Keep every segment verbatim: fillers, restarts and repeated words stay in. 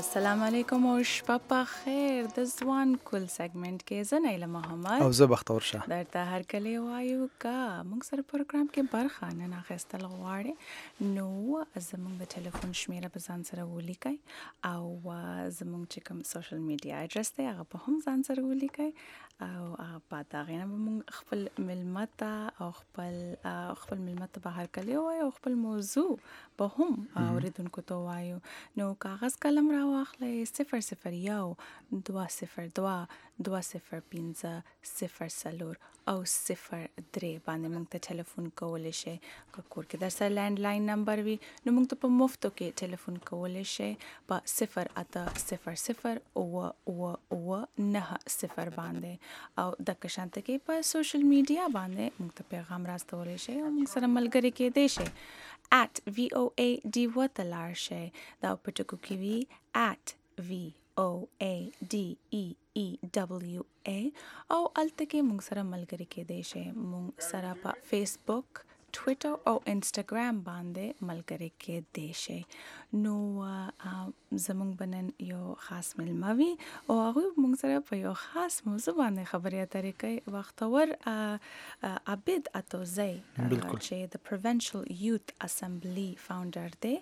السلام علیکم او شپه په خیر د ځوان کل سیګمنټ کې زه نیله محمد او زه بختور شه درته هر کله وایو کا موږ سره پروګرام کې برخه نن اخیستل غواړي نو زموږ د ټلیفون شمیره په ځان سره ولیکئ او زموږ چې کوم سوشل میډیا اډرس دی هغه په هم ځان سره ولیکئ او هغه په هغې نه به موږ خپل مېلمه ته او خپل خپل مېلمه ته به هر کله وایو او خپل موضوع به هم اورېدونکو ته وایو نو کاغذ قلم راواخلئ صفر صفر یو دوه صفر دوه دوه صفر پنځه صفر څلور او صفر درې باندې موږ ته ټلیفون کولی شئ که کور کې در سره لینډ لاین نمبر وي نو موږ ته په مفتو کې ټلیفون کولی شئ په صفر اته صفر صفر اوه اوه اوه نهه صفر باندې او دغه شانته کې په سوشل میډیا باندې موږ ته پیغام راستولی شئ او موږ سره ملګري کېدی شئ at V O A D وته لاړ شئ دا په ټکو کې وي at V O A D E E W A او الته کې موږ سره ملګري کېدی شئ موږ سره په فیسبوک ټویټر او انسټاګرام باندې ملګري کېدی شئ نو زموږ بنن یو خاص مېلمه وي او هغوی موږ سره په یو خاص موضوع باندې خبرې اترې کوي وختور عابد اتوزی چې د پروینشل یوت اسمبلی فاونډر دی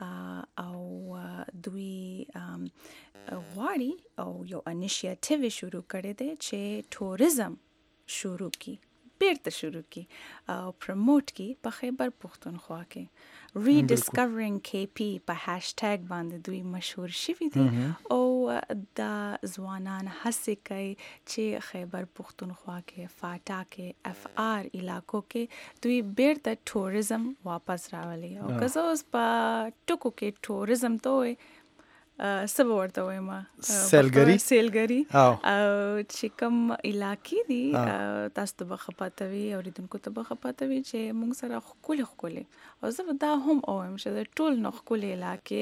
او دوی غواړي او یو انیشیټیو شروع کړی دی چې ټوریزم شروع کی بیرته شروع کی او پروموټ کی په خیبر پختونخوا کې ریډسکورینګ کی پی په هاشټیګ باندې دوی مشهور شوي دي او د ځوانان هڅې کوي چې خیبر پختونخوا کې فاټا کې اف آر علاقو کې دوی بیرته ټوریزم واپس راولي او که زه اوس په ټکو کې ټوریزم ته وایي څه به ورته وایم سیلګري سیلګري او چې کوم علاقې دي تاسو ته به ښه پته وي اورېدونکو ته به ښه پته وي چې موږ سره ښکلې ښکلې او زه به دا هم ووایم چې د ټول نه ښکلې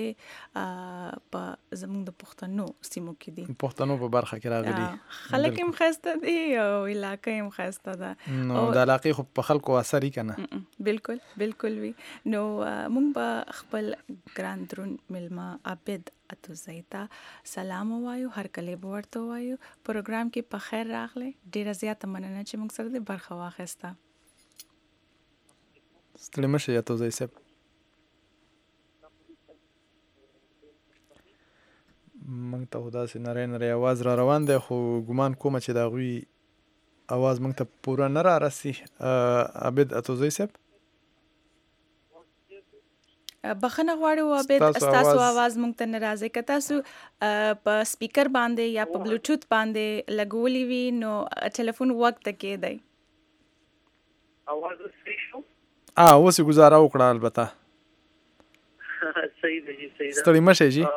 علاقې په زموږ د پښتنو سیمو کې دي پښتنو په برخه کې راغلي خلک هم ښایسته دي او علاقه هم ښایسته ده نو د علاقې خو په خلکو اثر یې که نه بالکل بالکل وي نو موږ به خپل ګران درون مېلمه عابد اتوزی ته سلام وایو هر کله به ورته وایو پروګرام کې په خیر راغلی ډیره زیاته مننه چې موږ سره د برخه واخیسته ستړي مه شئ اتوزی صاحب موږ ته خو داسې نری نری اواز را روان دی خو ګمان کومه چې د هغوی اواز موږ ته پوره نه را رسي عابد اتوزی صاحب بخنه غواړو عابد ستاسو आवाज مونږ ته نه راځي که تاسو په سپیکر باندې یا په بلوټوث باندې لګولي وي نو ټلیفون وخت کې دی आवाज صحیح شو اه اوس یې گزاره وکړه البته صحیح دی صحیح ده ستړي مه شئ جی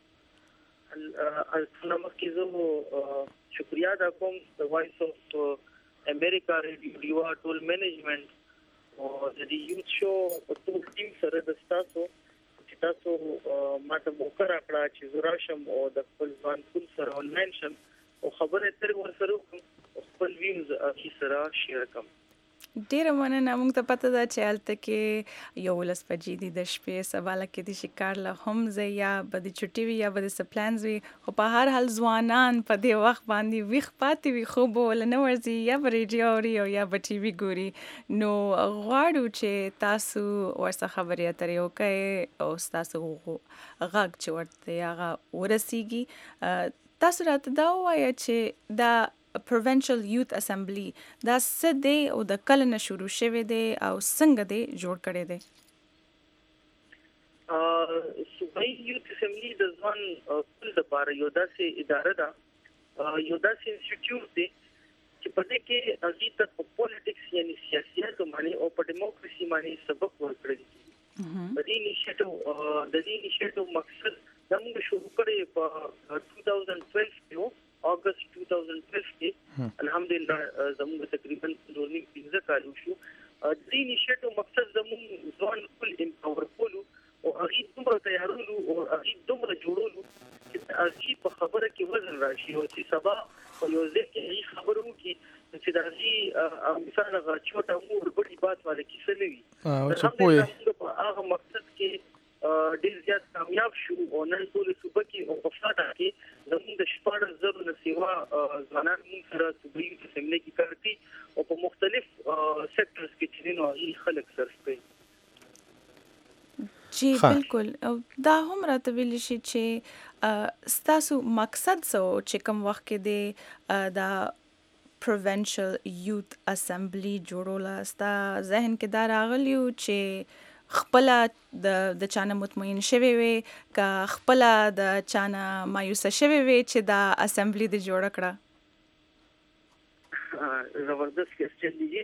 السلام علیکم شکریہ ادا کوم د وایس اف امریکا ریډیو ټول مینجمنت او د دې یوت شو په ټول ټیم سره د تاسو چې تاسو ماته موقع راکړه چې زه راشم او د خپل ځوان کول سره آنلاین شم او خبرې ترې ورسره وکړم خپل ویوز هغې سره شیر کړم ډیره مننه موږ ته پته ده چې هلته کې یولس بجې دي د شپې سبا له کېدای شي کار له هم ځای یا به د چټي وي یا به د څه پلانز وي خو په هر حال ځوانان په دې وخت باندې ویښ پاتې وي خوب به ورله نه ورځي یا به ریډیو اوري او یا به ټي وي ګوري نو غواړو چې تاسو ورسره خبرې اترې وکړئ او ستاسو غږ چې ورته هغه ورسیږي تاسو راته دا ووایه چې دا پروینشل یوت اسمبلی دا څه دی او د کله نه شروع شوی دی او څنګه دی جوړ کړی دی صوبایي یوت اسمبلی د ځوان کل لپاره یو داسې اداره ده یو داسې انسټیټیوټ دی چې په دې کې هغې ته په پولیټکس یعنې سیاسیاتو باندې او په ډیموکراسي باندې سبق ورکړی کېږي په دې انیشیټیو د دې انیشیټیو مقصد دا موږ شروع کړی په ټو تاوزنډ ټویلو کې اگست ټو تاوزنډ ټویلو کې الحمدلله زموږ تقریبا څلور نیم پنځه کال وشو د دې انیشیټیو مقصد زموږ ځوان کل امپاور کولو او هغې دومره تیارولو او هغې دومره جوړولو چې هغې په خبره کې وزن راشي او چې سبا په یو ځای کې هغې خبره وکړي چې د هغې مثال هغه چوټه مور بډې بات والا کیسه نه وي الحمدلله موږ په هغه مقصد کې ډیر زیات کامیاب شو او نن ټول صوبه کې او په فاده کې زموږ د شپږ زرو نه سیوا ځوانان موږ سره صوبایي اسمبلی کې کار کوي او په مختلف سېکټرز کې چې نو هغه خلک سره کوي. جی بالکل دا هم راته ویل شي چې ستاسو مقصد سو چې کوم وخت کې دی دا پروینشل یوت اسمبلی جوړوله ستا ذهن کې دا راغلیو چې خپل د د چانه مطمئن شوي وي که خپل د چانه مایوسه شوي وي چې دا اسمبلی د جوړ کړه؟ زبردست کوېسچن دی.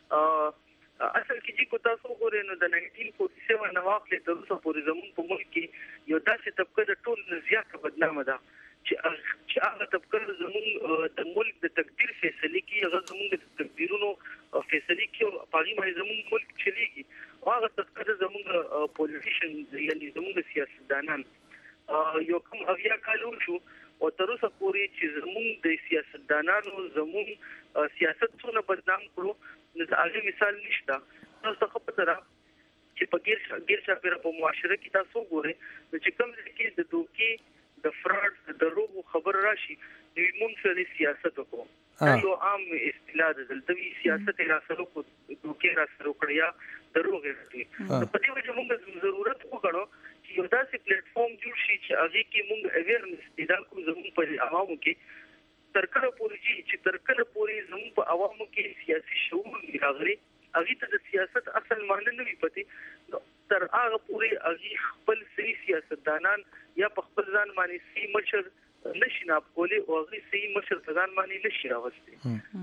اصل کې چې کو تاسو وګورئ نو د ناینټین فورټي سیون نه واخلې تر اوسه پورې زموږ په ملک کې یو داسې طبقه د ټول نه زیاته بدنامه ده چې چې هغه طبقه زموږ د ملک د تقدیر فیصله کوي، هغه زموږ د تقدیرونو فیصله کوي او په هغې باندې زموږ ملک چلېږي. هغه طبقه زموږ پولیټیشن یعنې زموږ سیاستدانان یو کوم اویا کال وشو او تر اوسه پورې چې زموږ د سیاستدانانو زموږ سیاست څونه بدنام کړو نو د هغې مثال نشته. تاسو ته ښه پته ده چې په ګیر ګیر چاپېره په معاشره کې تاسو وګورئ نو چې کوم ځای کې د دوکې د فراډ د دروغو خبر راشي نو موږ سره سیاست وکړو. دا یو عام اصطلاح ده. دلته وي سیاست یې راسره وکړو، دوکې راسره وکړه یا دروغ یې راکړي. نو په دې وجه موږ ضرورت وکړو چې یو داسې پلیټ فارم جوړ شي چې هغې کې موږ اویرنس پیدا کړو زموږ په عوامو کې. تر کله پورې چې تر کله پورې زموږ په عوامو کې سیاسي شعور وي راغلی، هغې ته د سیاست اصل معنی نه وي پتې، تر هغه پورې هغې خپل صحیح سیاستدانان یا په خپل ځان باندې صحیح مشر نشي ناب کولی او هغې صحیح مشر په ځان باندې نشي راوستی.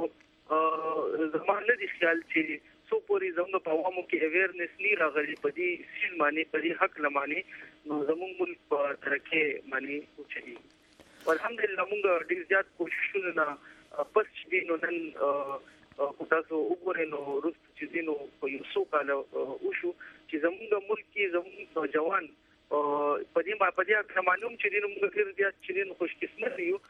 نو زما نه دي خیال چې څو پورې زموږ په عوامو کې اویرنس نه راغلی په دې سیل باندې، په دې حق باندې، نو زموږ ملک په ترقۍ باندې وچلېږي. الحمدلله موږ ډېر زیات کوششونه نه پس چې دی نو نن خو تاسو وګورئ نو وروسته چې دی نو په یو څو کاله وشو چې زموږ ملک کې زموږ نوجوان په دې په دې معلوم چې دی نو موږ ډېر زیات چې دی نو خوشقسمت یو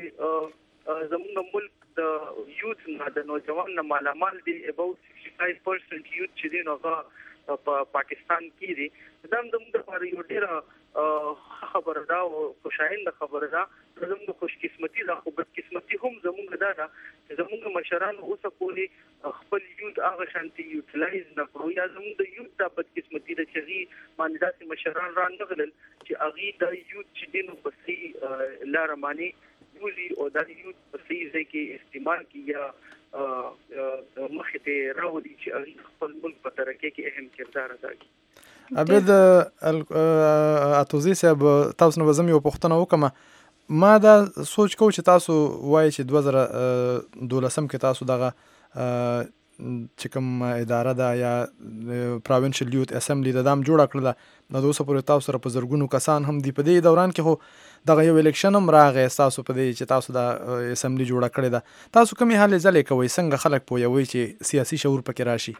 چې زموږ ملک د یوت نه د نوجوان نه مالامال دی. اباوټ سکسټي فایو پرسنټ یوت چې دی نو هغه په پاکستان کې دی. دا هم زموږ لپاره یو ډېره خبره ده او خوشاینده خبره ده. زموږ خوشقسمتي ده، خو بدقسمتي هم زموږ دا ده چې زموږ مشران اوسه پورې خپل یوت هغه شانتي یوټیلایز نه کړو، یا زموږ د یوت دا بدقسمتي ده چې هغې باندې داسې مشران رانغلل چې هغې دا یوت چې دی نو په صحیح لاره باندې بولي او دا یوت په صحیح ځای کې استعمال کړي یا مخې ته راولي چې هغې خپل ملک په ترقۍ کې اهم کردار ادا کړي. عبید اتوزي صاحب، تاسو نه به زه یوه پوښتنه وکړم. ما دا سوچ کوم چې تاسو وایي چې دوه زره دولسم کې تاسو دغه چې کوم اداره ده یا پروینشل یوت اسمبلی ده دا هم جوړه کړله، نو د اوسه پورې تاسو سره په زرګونو کسان هم دي. په دې دوران کې خو دغه یو الیکشن هم راغی ستاسو په دې چې تاسو دا اسمبلی جوړه کړې ده. تاسو کومې هلې ځلې کوئ؟ څنګه خلک پوهوئ چې سیاسي شعور پکې راشي؟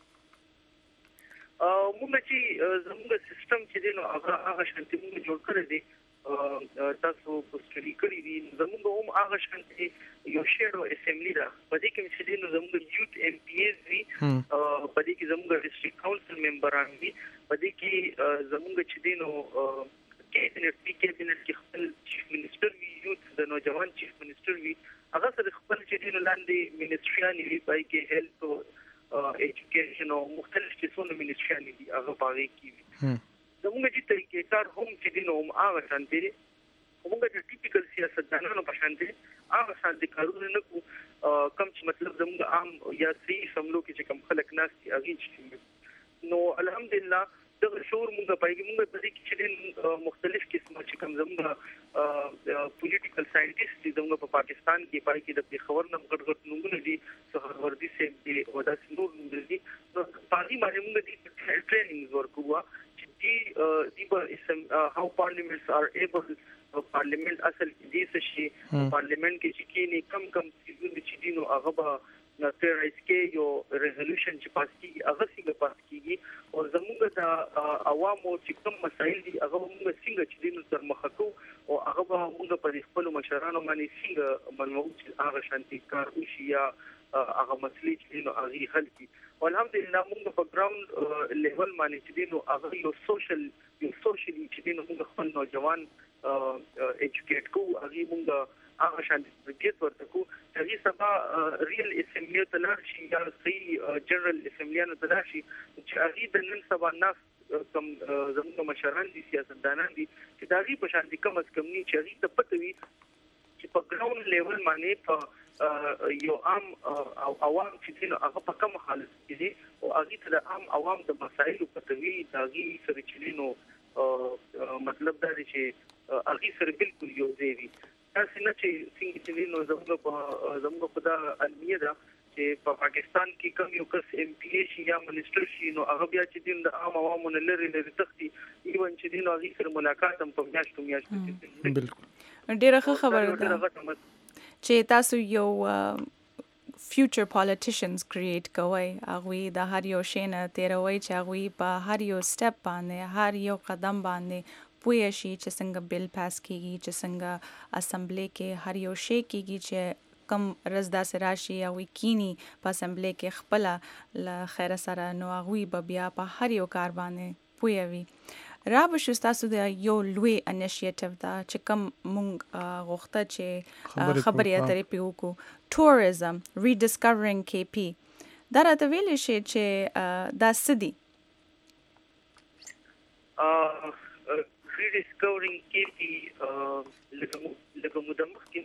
موږ چې زموږ سیستم چې دی نو هغه هغه شانتي موږ جوړ کړی دی، تاسو په سټډي کړي دي. زموږ هم هغه شانتي یو شیډو اسمبلی ده، په دې کې چې دی نو زموږ یوت ایم پی ایز وي، په دې کې زموږ ډسټرکټ کونسل ممبران وي، په دې کې زموږ چې دی نو کیبنټ وي، کیبنټ کې خپل چیف منسټر وي، یوت د نوجوان چیف منسټر وي، هغه سره خپل چې دی نو لاندې منسټریانې وي، پای کې هیلث او ایجوکیشن او مختلف قسمونه منسټریانې دي هغه په هغې کې وي. زموږ چې طریقې کار هم چې دی نو هم هغه شانتې دی، موږ د ټیپیکل سیاستدانانو په شانتې هغه شانتې کارونه نه کوو کوم چې مطلب زموږ عام یا صحیح سملو کې چې کوم خلک ناست دي هغې چې نو الحمدلله دغه شعور موږ پای کې موږ په دې کې چې مختلف قسمه چې کوم زموږ پولیټیکل ساینټسټ دي زموږ په پاکستان کې پای کې د پېښور نه غټ غټ نومونه دي، سهروردي صاحب دي او داسې نور نومونه دي. نو په هغې باندې موږ دې ټریننګز ورکوو چې دي دي به هاو پارلیمنټس آر ایبل، پارلیمنټ اصل کې دې څه شي، پارلیمنټ کې چې کینې کم کم څیزونه چې دي نو هغه به تیرایز کې یو ریزولوشن چې پاس کېږي هغه څنګه پاس کېږي، او زموږ د عوامو چې کوم مسایل دي هغه موږ څنګه چې دي نو سر مخه کوو او هغه به موږ په خپلو مشرانو باندې څنګه منمو چې هغه شانتي کار وشي یا هغه مسلې چې دي نو هغې حل کړي. الحمدلله موږ په ګراوند لیول باندې چې دینو هغه یو سوشل یو سوشلی چې دینو موږ خپل نوجوان ایجوکیټ کو هغه موږ هغه شان تربیت ورته کو چې سبا ریل اسمبلی ته لار شي یا صحیح جنرال اسمبلیانو ته لار شي چې هغه د نن سبا ناس کوم زموږ مشران دي سیاستدانان دي چې دا غي په شان دي کم از کم نه چې هغه ته پته وي چې په ګراوند لیول باندې په یو عام او عوام چې دین هغه په کوم حالت کې دي او هغه ته د عام عوام د مسایلو پته وي دا غي سره چلینو مطلب دا دی چې هغه سره بالکل یو ځای وي تاسو نه چې څنګه چې نو زموږ په زموږ په دا علمي ده چې په پاکستان کې کوم یو کس ایم پی ای شي یا منیسټر شي نو هغه بیا چې دین د عام عوامو نه لري لري تختی ایون چې دین هغه سره ملاقات هم په میاشتو میاشتو کې بالکل ډیره ښه خبره ده چې تاسو یو future politicians create کوي هغه د هر یو شی نه تیروي چې هغه په هر یو سټپ باندې هر یو قدم باندې پوه شي چې څنګه بل پاس کیږي چې څنګه اسمبلی کې هر یو شی کیږي چې کم رزدا سره شي او کینی په اسمبلی کې خپل ل خیر سره نو هغه به بیا په هر یو کار باندې پوه وي را به شو تاسو د یو لوی انیشیټیو دا چې کم مونږ غوښته چې خبرې اترې پیو کو ټوریزم ریډیسکورینګ کې پی دا راته ویل شي چې دا سدي ریډیسکورینګ کې پی لکه مدمخ کې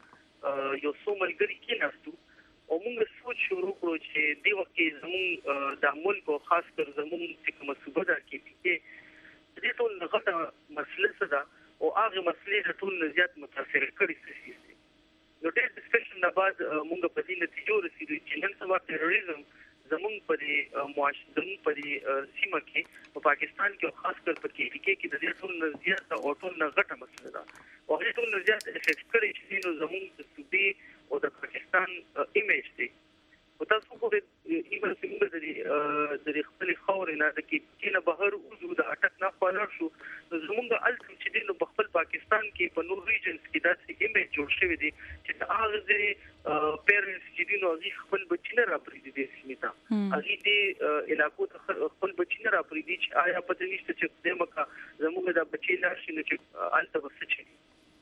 مونږ یو څو ملګری کې ناستو او موږ سوچ شروع کړو چې دی وخت کې زموږ د ملک او خاص کر زموږ چې کوم صوبه ده کې کې دې ټول غټه مسله څه ده او هغه مسلې د ټول زیات متاثر کړي څه دي نو ډېر ډسکشن نه بعد موږ په دې نتیجو رسیدو چې نن سبا تروریزم زموږ په دې معاشره زموږ په دې سیمه کې په پاکستان کې خاص کر په کې کې د دې ټول زیات او ټول غټه مسله ده او هغه ټول زیات افیکټ کوي چې نو زموږ د صوبې او د پاکستان ایمیج دی او تاسو خو د ایمن څنګه د دې د خپل خور نه د کې کې نه بهر وجود د اٹک نه خالر شو زموږ التم چې د په خپل پاکستان کې په نور ریجنز کې داسې ایمیج جوړ شوی دی چې هغه ځای پیرنټس چې دي نو هغه خپل بچی نه راپریدي د سیمه هغه دې علاقو ته خپل بچی نه راپریدي چې آیا پته نشته چې د مکه زموږ د بچی لار شي نو چې الته وسه چي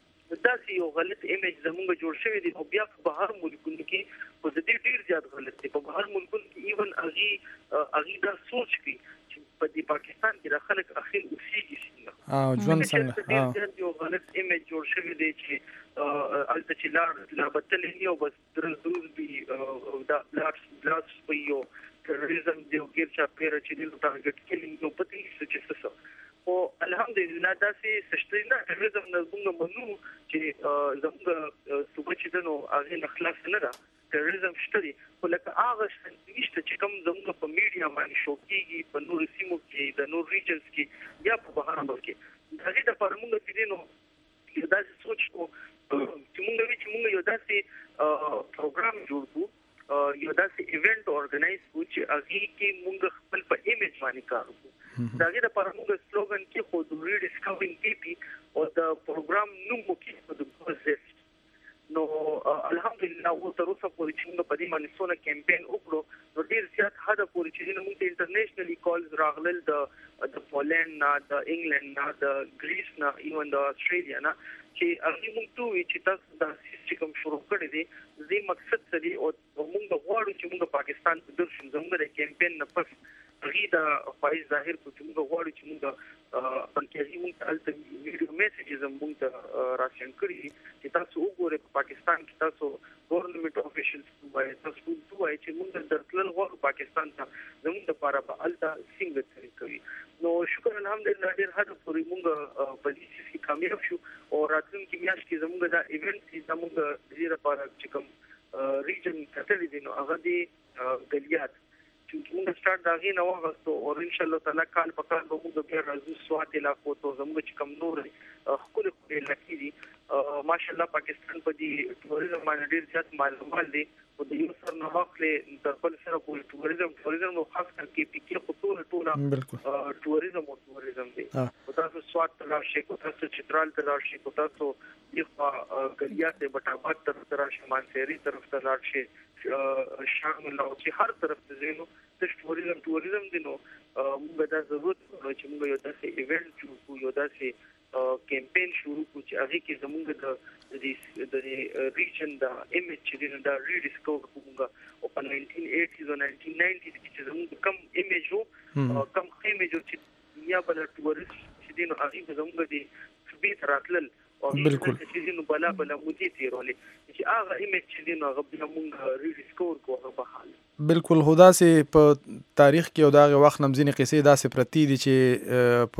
دا یو غلط ایمیج زموږ جوړ شوی دی او بیا په بهر ملکونو کې په دې ډیر زیات غلط دی په بهر ملکونو کې ایون اغي اغي دا سوچ کوي چې په دې پاکستان کې د خلک اخر اوسېږي څنګه او ژوند څنګه ها یو غلط ایمیج جوړ شوی دی چې الته چې لار لا بدل نه او بس درزوز به دا بلاکس بلاکس په یو تروریزم دی او کې چې پیره چې د ټارګټ کیلینګ نو پتی څه څه او الحمدلله دا سي سشترينا تروریزم نه موږ منو چې زموږ صوبه چې نو هغه نخلاص نه ده تروریزم شته ولکه هغه نشته چې کوم زموږ په میډیا باندې شو کېږي په نور سیمو کې د نور ریجنز کې یا په بهر ملک کې دا د پرموږ چې نو دا سوچ کو چې موږ چې موږ یو داسې پروګرام جوړ کړو یو داسې ایونت اورګنایز کړو چې هغه کې موږ خپل په ایمیج باندې کار وکړو دا غیر پر موږ سلوګان کې خو د ریډیسکورینګ کې پی او د پروګرام نوم کې د پروسس نو الحمدلله او تر اوسه پورې چې موږ په دې باندې سونه کمپاین وکړو نو ډیر زیات حدا پورې چې موږ ته انټرنیشنلی کالز راغلل د د پولند نه د انګلند نه د ګریس نه ایون د استرالیا نه چې هغه موږ ته وی چې تاسو دا سیستم شروع کړی دی دې مقصد څه دی او موږ غواړو چې موږ پاکستان ته درشو زموږ د کمپاین نه پس غیدا فایز ظاهر کو چې موږ غواړو چې موږ په کې موږ تلته ویډیو میسیجز موږ ته راشن کړی چې تاسو وګورئ په پاکستان کې تاسو ګورنمنت افیشلز وایي تاسو دوی چې موږ درتل غواړو پاکستان ته زموږ لپاره په الته څنګه ترې کوي نو شکر الحمدلله ډیر هدا پورې موږ په دې کې کامیاب شو او راتلونکي میاشت کې زموږ دا ایونت چې زموږ د دې لپاره چې کوم ریجن کتلې دي نو هغه دی ګلیات چې موږ سٹارټ داغي نو غوښتو او ان شاء الله تعالی کال په کال به موږ بیا راځو سوات علاقو ته زموږ چې کم نور خپل خپل لکې دي ماشاءالله پاکستان په دې ټوریزم باندې ډیر زیات معلومات دي او د یو سر نه واخلې د خپل سره په ټوریزم ټوریزم نو خاص کر کې پکې خطور ټوله ټوریزم او ټوریزم دی او تاسو سوات ته راشي او تاسو چترال ته راشي او تاسو دغه ګلیات بټابات طرف ته راشي مانسيري طرف ته راشي شامل او چې هر طرف ته زینو د ټوریزم ټوریزم دی نو موږ دا ضرورت نو چې موږ یو داسې ایونت جوړ یو داسې کمپین شروع کړو چې هغه کې زموږ د د ریجن د ایمیج چې دا ریډیسکور کومه او په nineteen eighties او nineteen nineties کې چې زموږ کم ایمیج وو کم ایمیج چې دنیا بل ټوریست چې دین هغه زموږ د سبیت راتلل بالکل چې دین بلا بلا مودي تیرولې چې هغه ایمیج چې دین هغه بیا موږ ریډیسکور کوو په حال بالکل خدا سي په تاریخ کې او دغه وخت نمځنی قصې داسې پرتی دي چې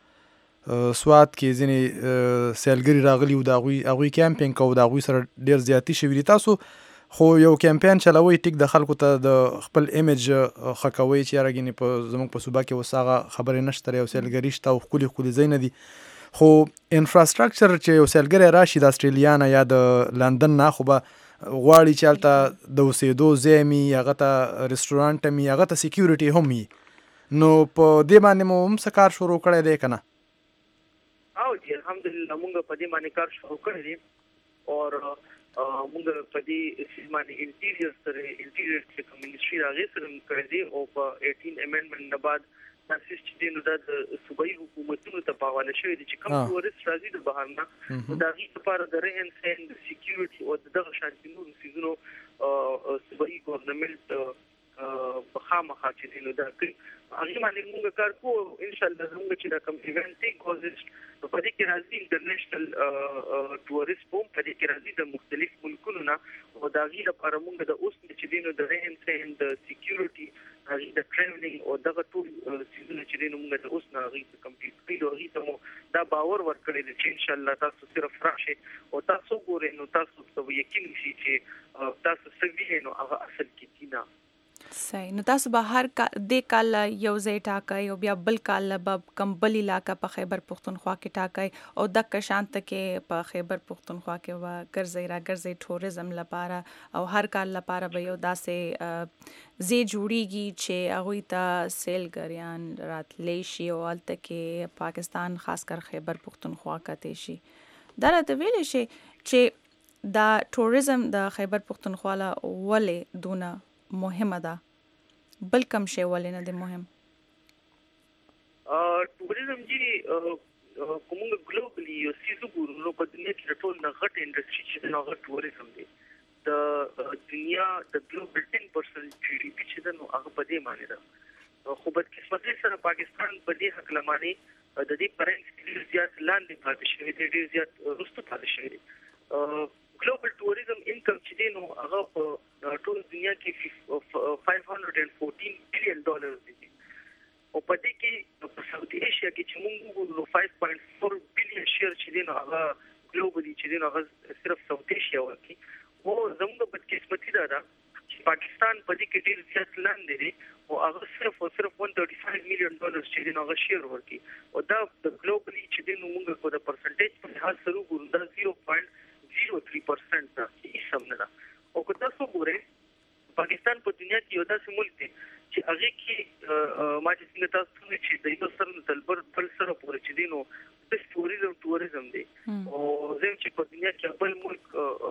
په سواد کې ځینې سیلګری راغلی او دغوی هغه کمپینګ کو دغوی سره ډیر زیاتی شوی دي تاسو خو یو کمپین چلوي ټیک د خلکو ته د خپل ایمیج خکوي چې راګینی په زموږ په صوبا کې وساغه خبرې نشته یو سیلګری شته او خولي خولي زین دي خو انفراستراکچر چې یو سیلګری راشي د استرالیا نه یا د لندن نه خو به غواړي چې الته د اوسېدو ځای مي هغه ته رستورانټ مي هغه ته سکیورټي هم وي نو په دې باندې مو هم څه کار شروع کړی دی که نه او جی الحمدلله موږ په دې باندې کار شروع کړی دی او موږ په دې باندې انټیریئر سره انټیریئر چې کوم منیسټري راغی سره کړی دی او په eighteen امندمنت نه بعد تاسو چې دینو د صوبایي حکومتونو ته پاواله شوی دي چې کوم ټورست راځي د بهر نه دا غي لپاره د رهن سین د سکیورټي او دغه شانتي نور سيزونو صوبایي ګورنمنت په خامخا چې دینو دا کوي هغه باندې موږ کار کوو ان شاء الله موږ چې دا کوم ایونت کوزست په دې کې راځي انټرنیشنل ټورست په دې کې راځي د مختلف ملکونو نه او دا غي لپاره موږ د اوس چې دینو د رهن سین د سکیورټي هغه د ټریولینګ او دغه ټول سیزونه چې دینو موږ د اوس نه هغه کمپلیټ کړو هغه ته مو دا باور ورکړی دی چې ان شاء الله تاسو صرف راشي او تاسو ګورئ نو تاسو ته یقین شي چې تاسو سوي نو هغه اصل کې دینه صحیح نو تاسو به هر د کال یو ځای ټاکای او بیا بل کال به کمبل علاقہ په خیبر پختونخوا کې ټاکای او د کشانت کې په خیبر پختونخوا کې وا ګرځي را ګرځي ټوریزم لپاره او هر کال لپاره به یو داسې زی جوړیږي چې هغه ته سیلګریان راتلی شي او الته کې پاکستان خاص کر خیبر پختونخوا کته شي دا راته ویل شي چې دا ټوریزم د خیبر پختونخوا ولې دونه مهمه ده بل کم شی ولې نه دی مهم ا ټوریزم جی کومه ګلوبلی یو سیزو ګورو په دنیا کې ټول نه غټ انډستری چې نه غټ ټوریزم دی د دنیا د ګلوبل ten percent جی ډي پی چې نو هغه په دې معنی ده خو په قسمت سره پاکستان په دې حق لمانه د دې پرنګ زیات لاندې پاتې شوی دی ډیر زیات رسټ پاتې شوی دی ګلوبل ټوریزم انکم چې دی نو هغه په ټول دنیا کې five hundred fourteen بلین ډالر دی او په دې کې په ساوث ایشیا کې چې موږ وګورو five point four بلین شیر چې دی نو هغه ګلوبلی چې دی نو هغه صرف ساوث ایشیا ورکی او زموږ په قسمتي ده چې پاکستان په دې کې ډیر زیات لاندې دی او هغه صرف او صرف one thirty-five مليون ډالر چې دی نو هغه شیر ورکی او دا د ګلوبلی چې دی نو موږ په د پرسنټیج په لحاظ سره وګورو دا zero point zero three percent ده هیڅ هم نه ده او که تاسو ګورئ پاکستان په دنیا کې یو داسې ملک دی چې هغه کې ما چې څنګه تاسو څنګه چې د یو سره تلبر بل سره پورې چې دی نو د ټوریزم ټوریزم دی او زم چې په دنیا کې بل ملک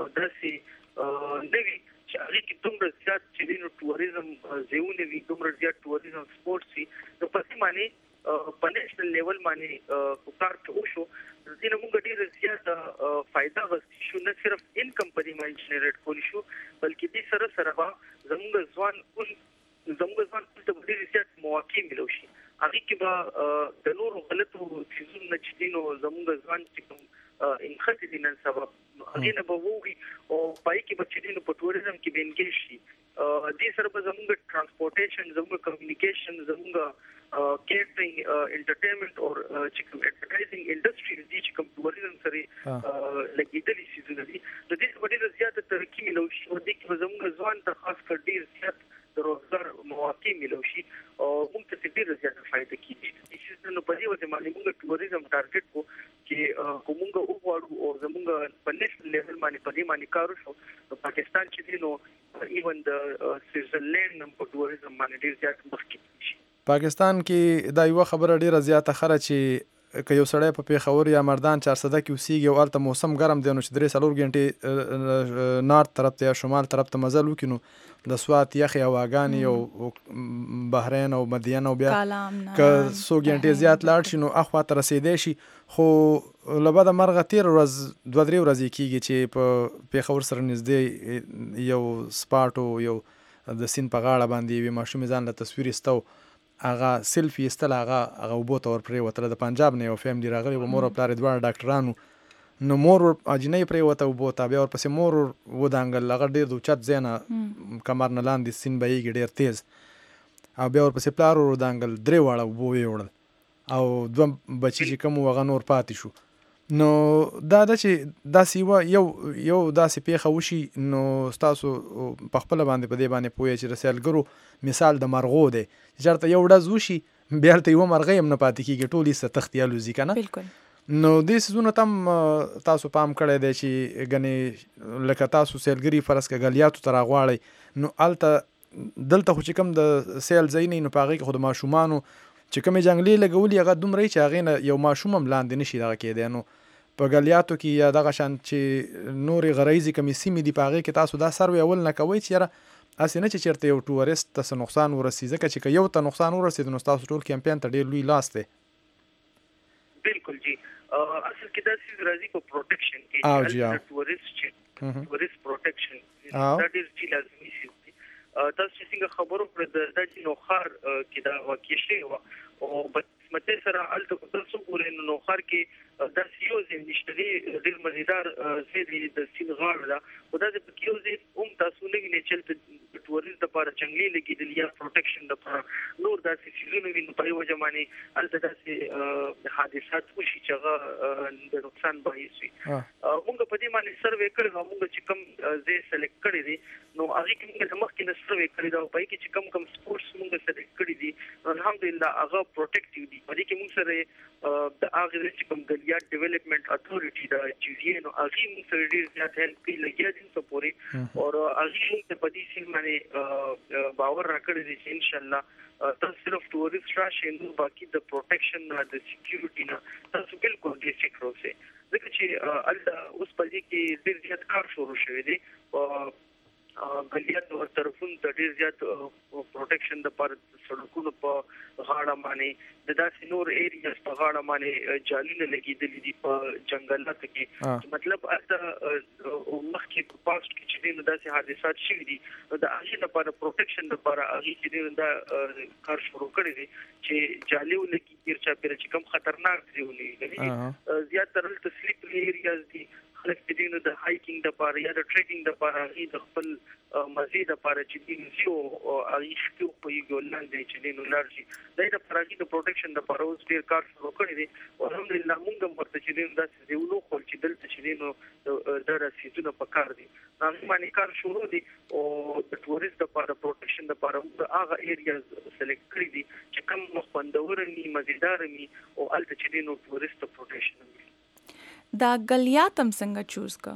داسې نوي چې هغه کې دومره زیات چې دی نو ټوریزم زیونه وي دومره زیات ټوریزم سپورټس وي نو په دې معنی په نېشنل لیول باندې کار ته وشو ځینې موږ ډېر زیات فائدہ غوښتي شو نه صرف انکم په دې باندې جنریټ کولی شو بلکې دې سره سره به زموږ ځوان ټول زموږ ځوان ټول ډېر زیات مواقع ملو شي هغه کې به د نورو غلطو څیزونو نه چې نو زموږ ځوان چې کوم انخت دي نن سبا هغه نه به وږي او پای کې به چې نو په ټوریزم کې به انګیج شي دې سره به زموږ ترانسپورټیشن زموږ کمیونیکیشن زموږ کیټرینګ انټرټینمنټ او چې کوم ایډورټایزینګ انډستری دي چې کوم ټوریزم سره لګیدلې شي د دې په ډېر زیاته ترقی ملو شي او د کې زموږ ځوان ته خاص کر ډېر زیات د روزګار مواقع ملو شي او موږ ته ډېر زیاته فائدہ کیږي چې نو په دې وجه باندې موږ ټوریزم ټارګټ کو چې کومه وګورو او زموږ په نېشنل لیول باندې په دې باندې کار وشو پاکستان چې دی نو ایون د سویټزرلند په ټوریزم باندې ډېر زیات مخکې شي پاکستان کې دا یو خبره ډیره زیاته خره چې که یو سړی په پیښور یا مردان چارسده کې اوسېږي او هلته موسم ګرم دی نو چې درې څلور ګنټې نارت طرف ته یا شمال طرف ته مزل وکړي نو د سوات یخې هواګانې او بحرین او مدین او بیا که څو ګنټې زیات لاړ شي نو اخوا ته رسېدی شي. خو له بده مرغه تېره ورځ دوه درې ورځې کېږي چې په پیښور سره نږدې یو سپاټ و یو د سیند په غاړه باندې یوې ماشومې ځان له تصویر ایستو، هغه سیلفي ایستله، هغه هغه اوبو ته ور پرېوتله. د پنجاب نه یو فیملي راغلی و، مور او پلار یې دواړه ډاکټرانو. نو مور ور اجینۍ پرېوته اوبو ته، بیا ورپسې مور ور ودانګل، هغه ډېر د اوچت ځای نه کمر نه لاندې سیند بهیږي ډېر تیز، او بیا ورپسې پلار ور ودانګل، درې واړه اوبو یې وړل او دوه بچي چې کوم وو هغه نور پاتې شو. نو دا ده چې داسې یوه یو یو داسې پیښه وشي نو ستاسو په خپله باندې په دې باندې پوهیږئ چې د سیلګرو مثال د مرغو دی، چې چېرته یو ډز وشي بیا هلته یوه مرغۍ هم نه پاتې کېږي، ټول ایسته تښتي الوځي که نه. بلکل. نو دې څیزونو ته هم تاسو پام کړی دی چې ګنې لکه تاسو سیلګري فرض که ګلیاتو ته راغواړئ نو هلته دلته خو چې کوم د سیل ځای نه وي نو په هغې کې خو د ماشومانو چې کومې جنګلې لګولي هغه دومره چې هغې نه یو ماشوم هم لاندې نشي دغه کېدی. نو په ګلیاتو کې یا دغه شان چې نورې غرایزې کومې سیمې دي په هغې کې تاسو دا سروې اول نه کوئ چې یاره هسې نه چې چېرته یو ټورست ته څه نقصان ورسي، ځکه چې که یو ته نقصان ورسېد نو ستاسو ټول کیمپین ته ډېر لوی لاس دی. بالکل جی، اصل کې دا څیز راځي په پروټیکشن کې، او جی چې ټورست چې ټورست پروټیکشن دا ډېر چې لازمي شي. تاسو چې څنګه خبرو کړه د داسې نوښار کې دا واقع شوې وه او بدقسمتۍ سره هلته تاسو ګورئ نو نوښار کې داسې یو ځای نشته دی، ډېر مزیدار ځای دی، د سیند غاړه ده، خو داسې پکې یو ځای هم تاسو نه وینئ چې هلته د ټوریست دپاره جنګلې لګېدلي یا پروټیکشن دپاره نور داسې څیزونه وي، نو په یوه وجه باندې هلته داسې حادثات وشي چې هغه د نقصان باعث وي. مونږ په دې باندې سروې کړی نو مونږ چې کوم ځای سلیکټ کړی دی نو هغې کې مونږ د مخکې نه سروې کړی ده او په هغې کې چې کوم کوم سپورټس مونږ سلیکټ کړي دي الحمدلله هغه پروټیکټیو دي. په دې کې مونږ سره د هغې چې کوم ګلیات ډیولپمنٹ اتھارټي دا چې نو هغې مونږ سره ډېر زیات هیلپ کوي لګیا دي څه پورې، او هغې مونږ ته په دې سیند باندې باور راکړی دی چې انشاءالله تاسو صرف ټورست راشئ نو باقي د پروټیکشن نه د سیکیورټي نه تاسو بالکل بې فکر اوسئ، ځکه چې هلته اوس په دې کې ډېر زیات کار شروع شوی دی. ګلیاتو طرفونو ته ډېر زیات پروټیکشن دپاره سړکونو په غاړه باندې د داسې نور ایریاز په غاړه باندې جالونه لګېدلي دي په جنګلاتو کې، مطلب هلته مخکې په پاسټ کې چې دی نو داسې حادثات شوي دي نو د هغې لپاره پروټیکشن لپاره هغې چې دی نو دا کار شروع کړی دی چې جالې ولګي تېر چاپېره چې کوم خطرناک ځایونه وي. زیاتره هلته سلیپري ایریاز دي، خلک چې دی نو د هایکینګ دپاره یا د ټریکینګ دپاره هغې د خپل مزې دپاره چې دی نو ځي او هغې شپې وښویږي او لاندې چې دی نو لاړ شي، دا یې دپاره هغې د پروټیکشن دپاره اوس ډېر کار شروع کړی دی او الحمدلله مونږ هم ورته چې دی نو داسې ځای ونه وښول چې دلته چې دی نو دا څیزونه په کار دي، هغې باندې کار شروع دی او د ټورست دپاره پروټیکشن دپاره موږ هغه ایریاز سلیکټ کړي دي چې کوم خوندور وي، مزیدار وي او هلته چې دی نو ټورست ته پروټیکشن وي. دا ګلیات هم څنګه چوز کا؟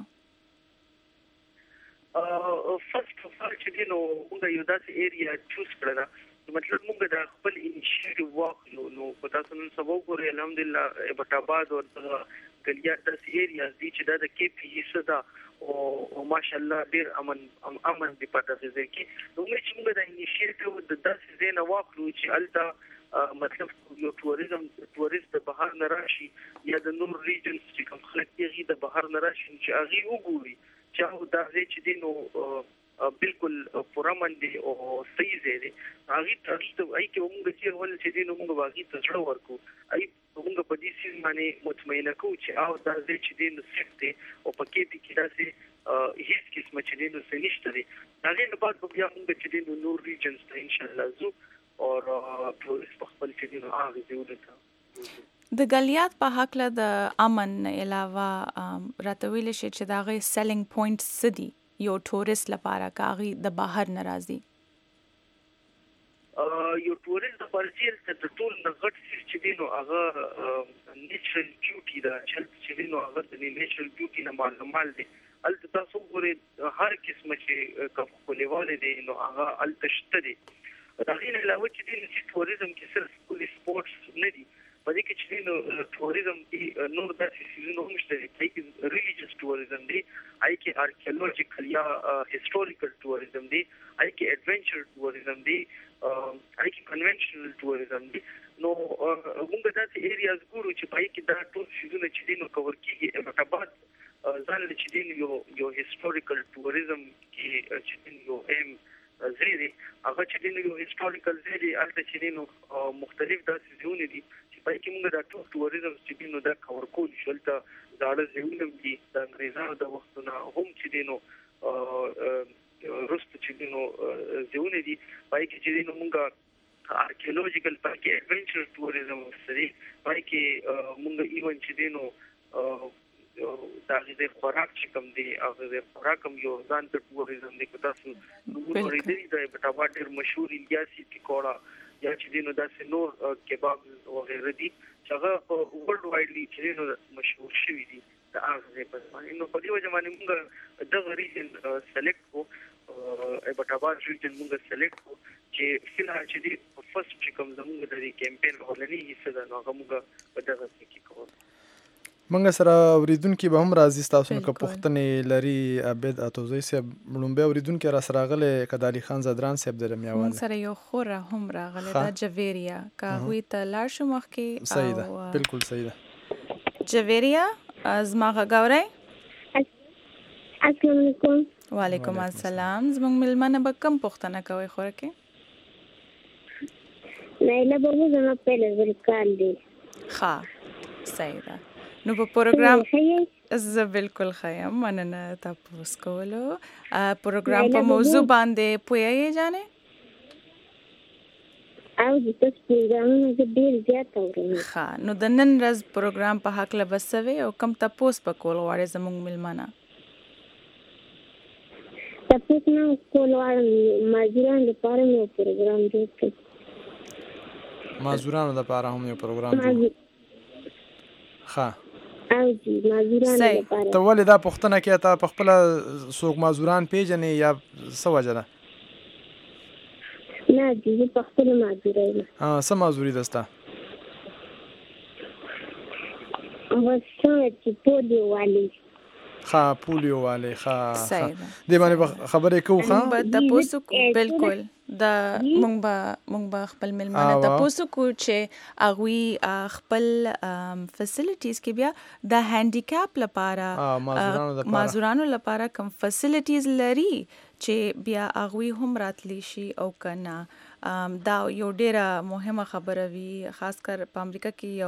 فرست اف آل چې دی نو موږ یو داسې ایریا چوز کړه ده، مطلب موږ د خپل انیشیټیو واخلو. نو په تاسو نن سبا وګورئ الحمدلله ایبټ آباد او دغه ګلیات داسې ایریاز دي چې دا د کې پي حصه ده او ماشاءالله ډېر امن امن دي په دغه ځای کې. نو موږ چې موږ د انیشیټیو د داسې ځای نه واخلو چې هلته مطلب یو ټوریزم ټوریست د بهر نه راشي یا د نور ریجنز چې کوم خلک دي هغې د بهر نه راشي چې هغې وګوري چې دا ځای چې دی نو بالکل پرامن دی او صحیح ځای دی، هغې ته هغې ته هغې کې به مونږ چېر ول چې دی نو مونږ به هغې ته زړه ورکړو، هغې به مونږ په دې سیز باندې مطمئنه کوو چې او دا ځای چې دی نو سیف دی او په کې پي کې داسې هېڅ قسمه چې دی نو څه نشته دی. هغې نه بعد به بیا مونږ چې دی نو نور ریجنز ته انشاءالله ځو او ټورست په خپل چې دی نو هغې ځایونو ته. د ګلیات په هکله د امن نه علاوه راته ویلی شي چې د هغې سیلینګ پوینټس څه دي یو ټورست لپاره که هغې د بهر نه راځي؟ یو ټورست دپاره چې د ټول نه غټ څیز چې دی نو هغه نیچرل بیوټي ده، چې دی نو هغه د نیچرل بیوټي نه مالامال دی. هلته تاسو وګورئ هر قسمه چې کوم ښکلېوالی دی نو هغه هلته شته دی. د هغې نه علاوه چې دی نو چې ټوریزم کې صرف ښکلي سپورټس نه دي، په دې کې چې نو ټوریزم کې نور داسې سیزونه هم شته چې ریلیجیس ټوریزم دی، آی کې آرکیولوژیکل یا هیستوریکل ټوریزم دی، آی کې ایڈونچر ټوریزم دی، آی کې کنونشنل ټوریزم دی. نو موږ داسې ایریاز ګورو چې پای کې دا ټول سیزونه چې نو کور کیږي. ابټاباد ځان چې دین یو یو هیستوریکل ټوریزم کې چې یو ایم زیری هغه چې دین یو هیستوریکل زیری البته چې نو مختلف داسې ځایونه دي چې پای کې موږ دا ټول ټوریزم چې نو دا کور کول شولته زاړه ځایونه دي د انګریزانو د وختونو هم چې دینو رست چې نو ځایونه دي پای کې چې نو موږ آرکیولوژیکل پای کې ایڈونچر ټوریزم سره پای کې موږ ایون چې دینو دا غوډه خوراک چې کوم دی هغه د خوراک هم یو ځان ته ټوریزم دی. که تاسو وګورئ د ابټاباد ډېر مشهور الیاسي پکوړه یا چې دینو داسې نور کباب وغیره دي چې هغه ورلد وایډلی چې نو مشهور شوي دي د هغه په باندې. نو په دې وجه باندې موږ دغه ریجن سلیکټ کو، ابټاباد ریجن موږ سلیکټ کو چې فلحال چې دی فرست چې کوم زموږ د دې کمپین اولنی حصہ ده نو هغه موږ په دغه کې کوو. منګه سره اوریدونکو به هم راځي تاسو نو که پوښتنې لري عبد اتوزی صاحب لومبه اوریدونکو را سره غله کدالي خان زدران صاحب در میاواله موږ سره یو خوره هم راغله د جویریا کا وی ته لاړ شو مخکې. صحیح ده، بالکل صحیح ده. جویریا از ما غاوري. السلام علیکم. وعلیکم السلام. زموږ ملمنه به کم پوښتنه کوي خوره کې؟ نه بابا زما په لور کال دی. ښه صحیح ده. نو په پروګرام زه بالکل خیم مننه تاسو کولو پروګرام په موضوع باندې پوهیږئ جانې او د تاسو پروګرام زه ډیر زیات اورم. ښه نو د نن ورځ پروګرام په حق له بسوي او کم تاسو په کول غواړئ زموږ ملمنه تاسو نو کول غواړم ماجران لپاره یو پروګرام جوړ کړئ. مازورانو لپاره هم یو پروګرام جوړ. ښه او جی مازوران لپاره ته ولې دا پوښتنه کې ته په خپل څوک مازوران پیژنې یا څه وجه ده؟ نه جی په خپل مازوري نه. ها څه مازوري دستا؟ وسه چې پولیو والی. ښه پولیو والی. ښه صحیح ده. دې باندې خبرې کوو. ښه به تاسو بالکل دا مونږ به مونږ به خپل ملمنه تاسو کو چې اغوی خپل فیسیلیټیز کې بیا د هانډیکاپ لپاره مازورانو لپاره کوم فیسیلیټیز لري چې بیا اغوی هم راتلی شي او کنه. دا یو ډیره مهمه خبره وی خاص کر په امریکا کې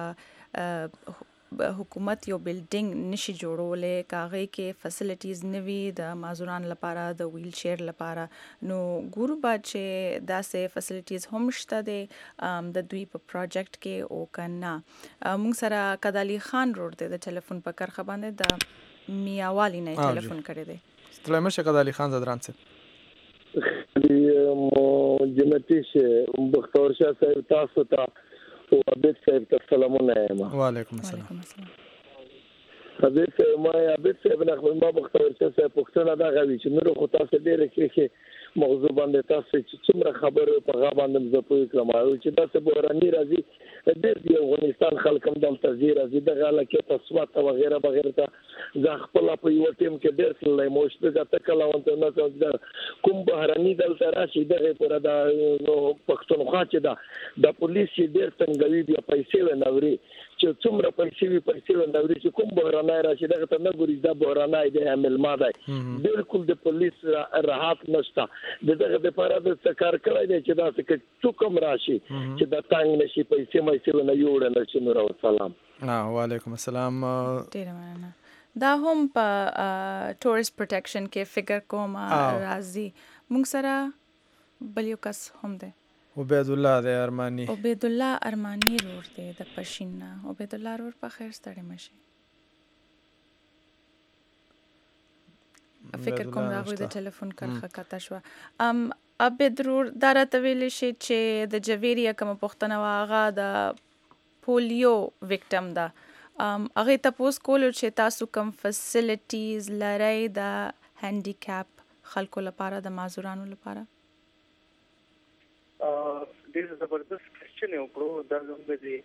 یو حکومت یو بلډینګ نشي جوړولې کاغې کې فیسیلیټیز نوي د مازوران لپاره د ویل چیر لپاره. نو ګورو با چې داسې فیسیلیټیز هم شته د دوی په پروجیکټ کې او کنه. موږ سره کدالي خان روډ دی د ټلیفون په کرخه باندې د میاوالی نه ټلیفون کړی دی. ستړی مشه کدالي خان زدران صاحب. جنتی شه بختور شاه صاحب تاسو ته او عبد صاحب ته سلامونه یم. وعلیکم السلام. عبد صاحب ما عبد صاحب نه خپل ما بختور شاه صاحب پښتنه دا غوي چې نور خو تاسو ډیره کې موضوع باندې تاسو چې څومره خبره په غا باندې زپوي کوم او چې تاسو بوراني راځي د دې افغانستان خلک هم د تزیر راځي د غاله کې تاسو او وغیرہ وغیرہ ته ځ خپل په یو ټیم کې ډېر څه موږ د تکلا وانت نه کوم بهراني دلته راشي دغه پر دا نو پښتونخوا چې دا د پولیس ډېر څنګه بیا پیسې ونوري چې څومره پیسې وي پیسې ونوري چې کوم بهراني راشي دغه ته نه ګوري دا بهراني دی عمل ماده بالکل د پولیس راحت نشته دغه د پاره د کار کړی دی چې دا څه څوک راشي چې دا تنګ نشي پیسې مې څه نه یوړل نشي نور سلام. ها وعلیکم السلام. ډیر مننه. دا هم په ټورست پروټیکشن کې فکر کوم راځي. موږ سره بل یو کس هم دی عبید الله د ارمانی. عبید الله ارمانی رور دی د پښین نه. عبید الله رور په خیر ستړي مشي. فکر کوم راغوي د ټلیفون کرخه کاته شو. ام عبید رور دا راته ویل شي چې د جویریا کوم پښتنه واغه د پولیو وکټم ده. ام هغه تاسو کولو چې تاسو کوم فیسیلیټیز لري د هانډیکاپ خلکو لپاره د مازورانو لپاره؟ ډېر زبردست کوېسچن یو کړو دا زموږ د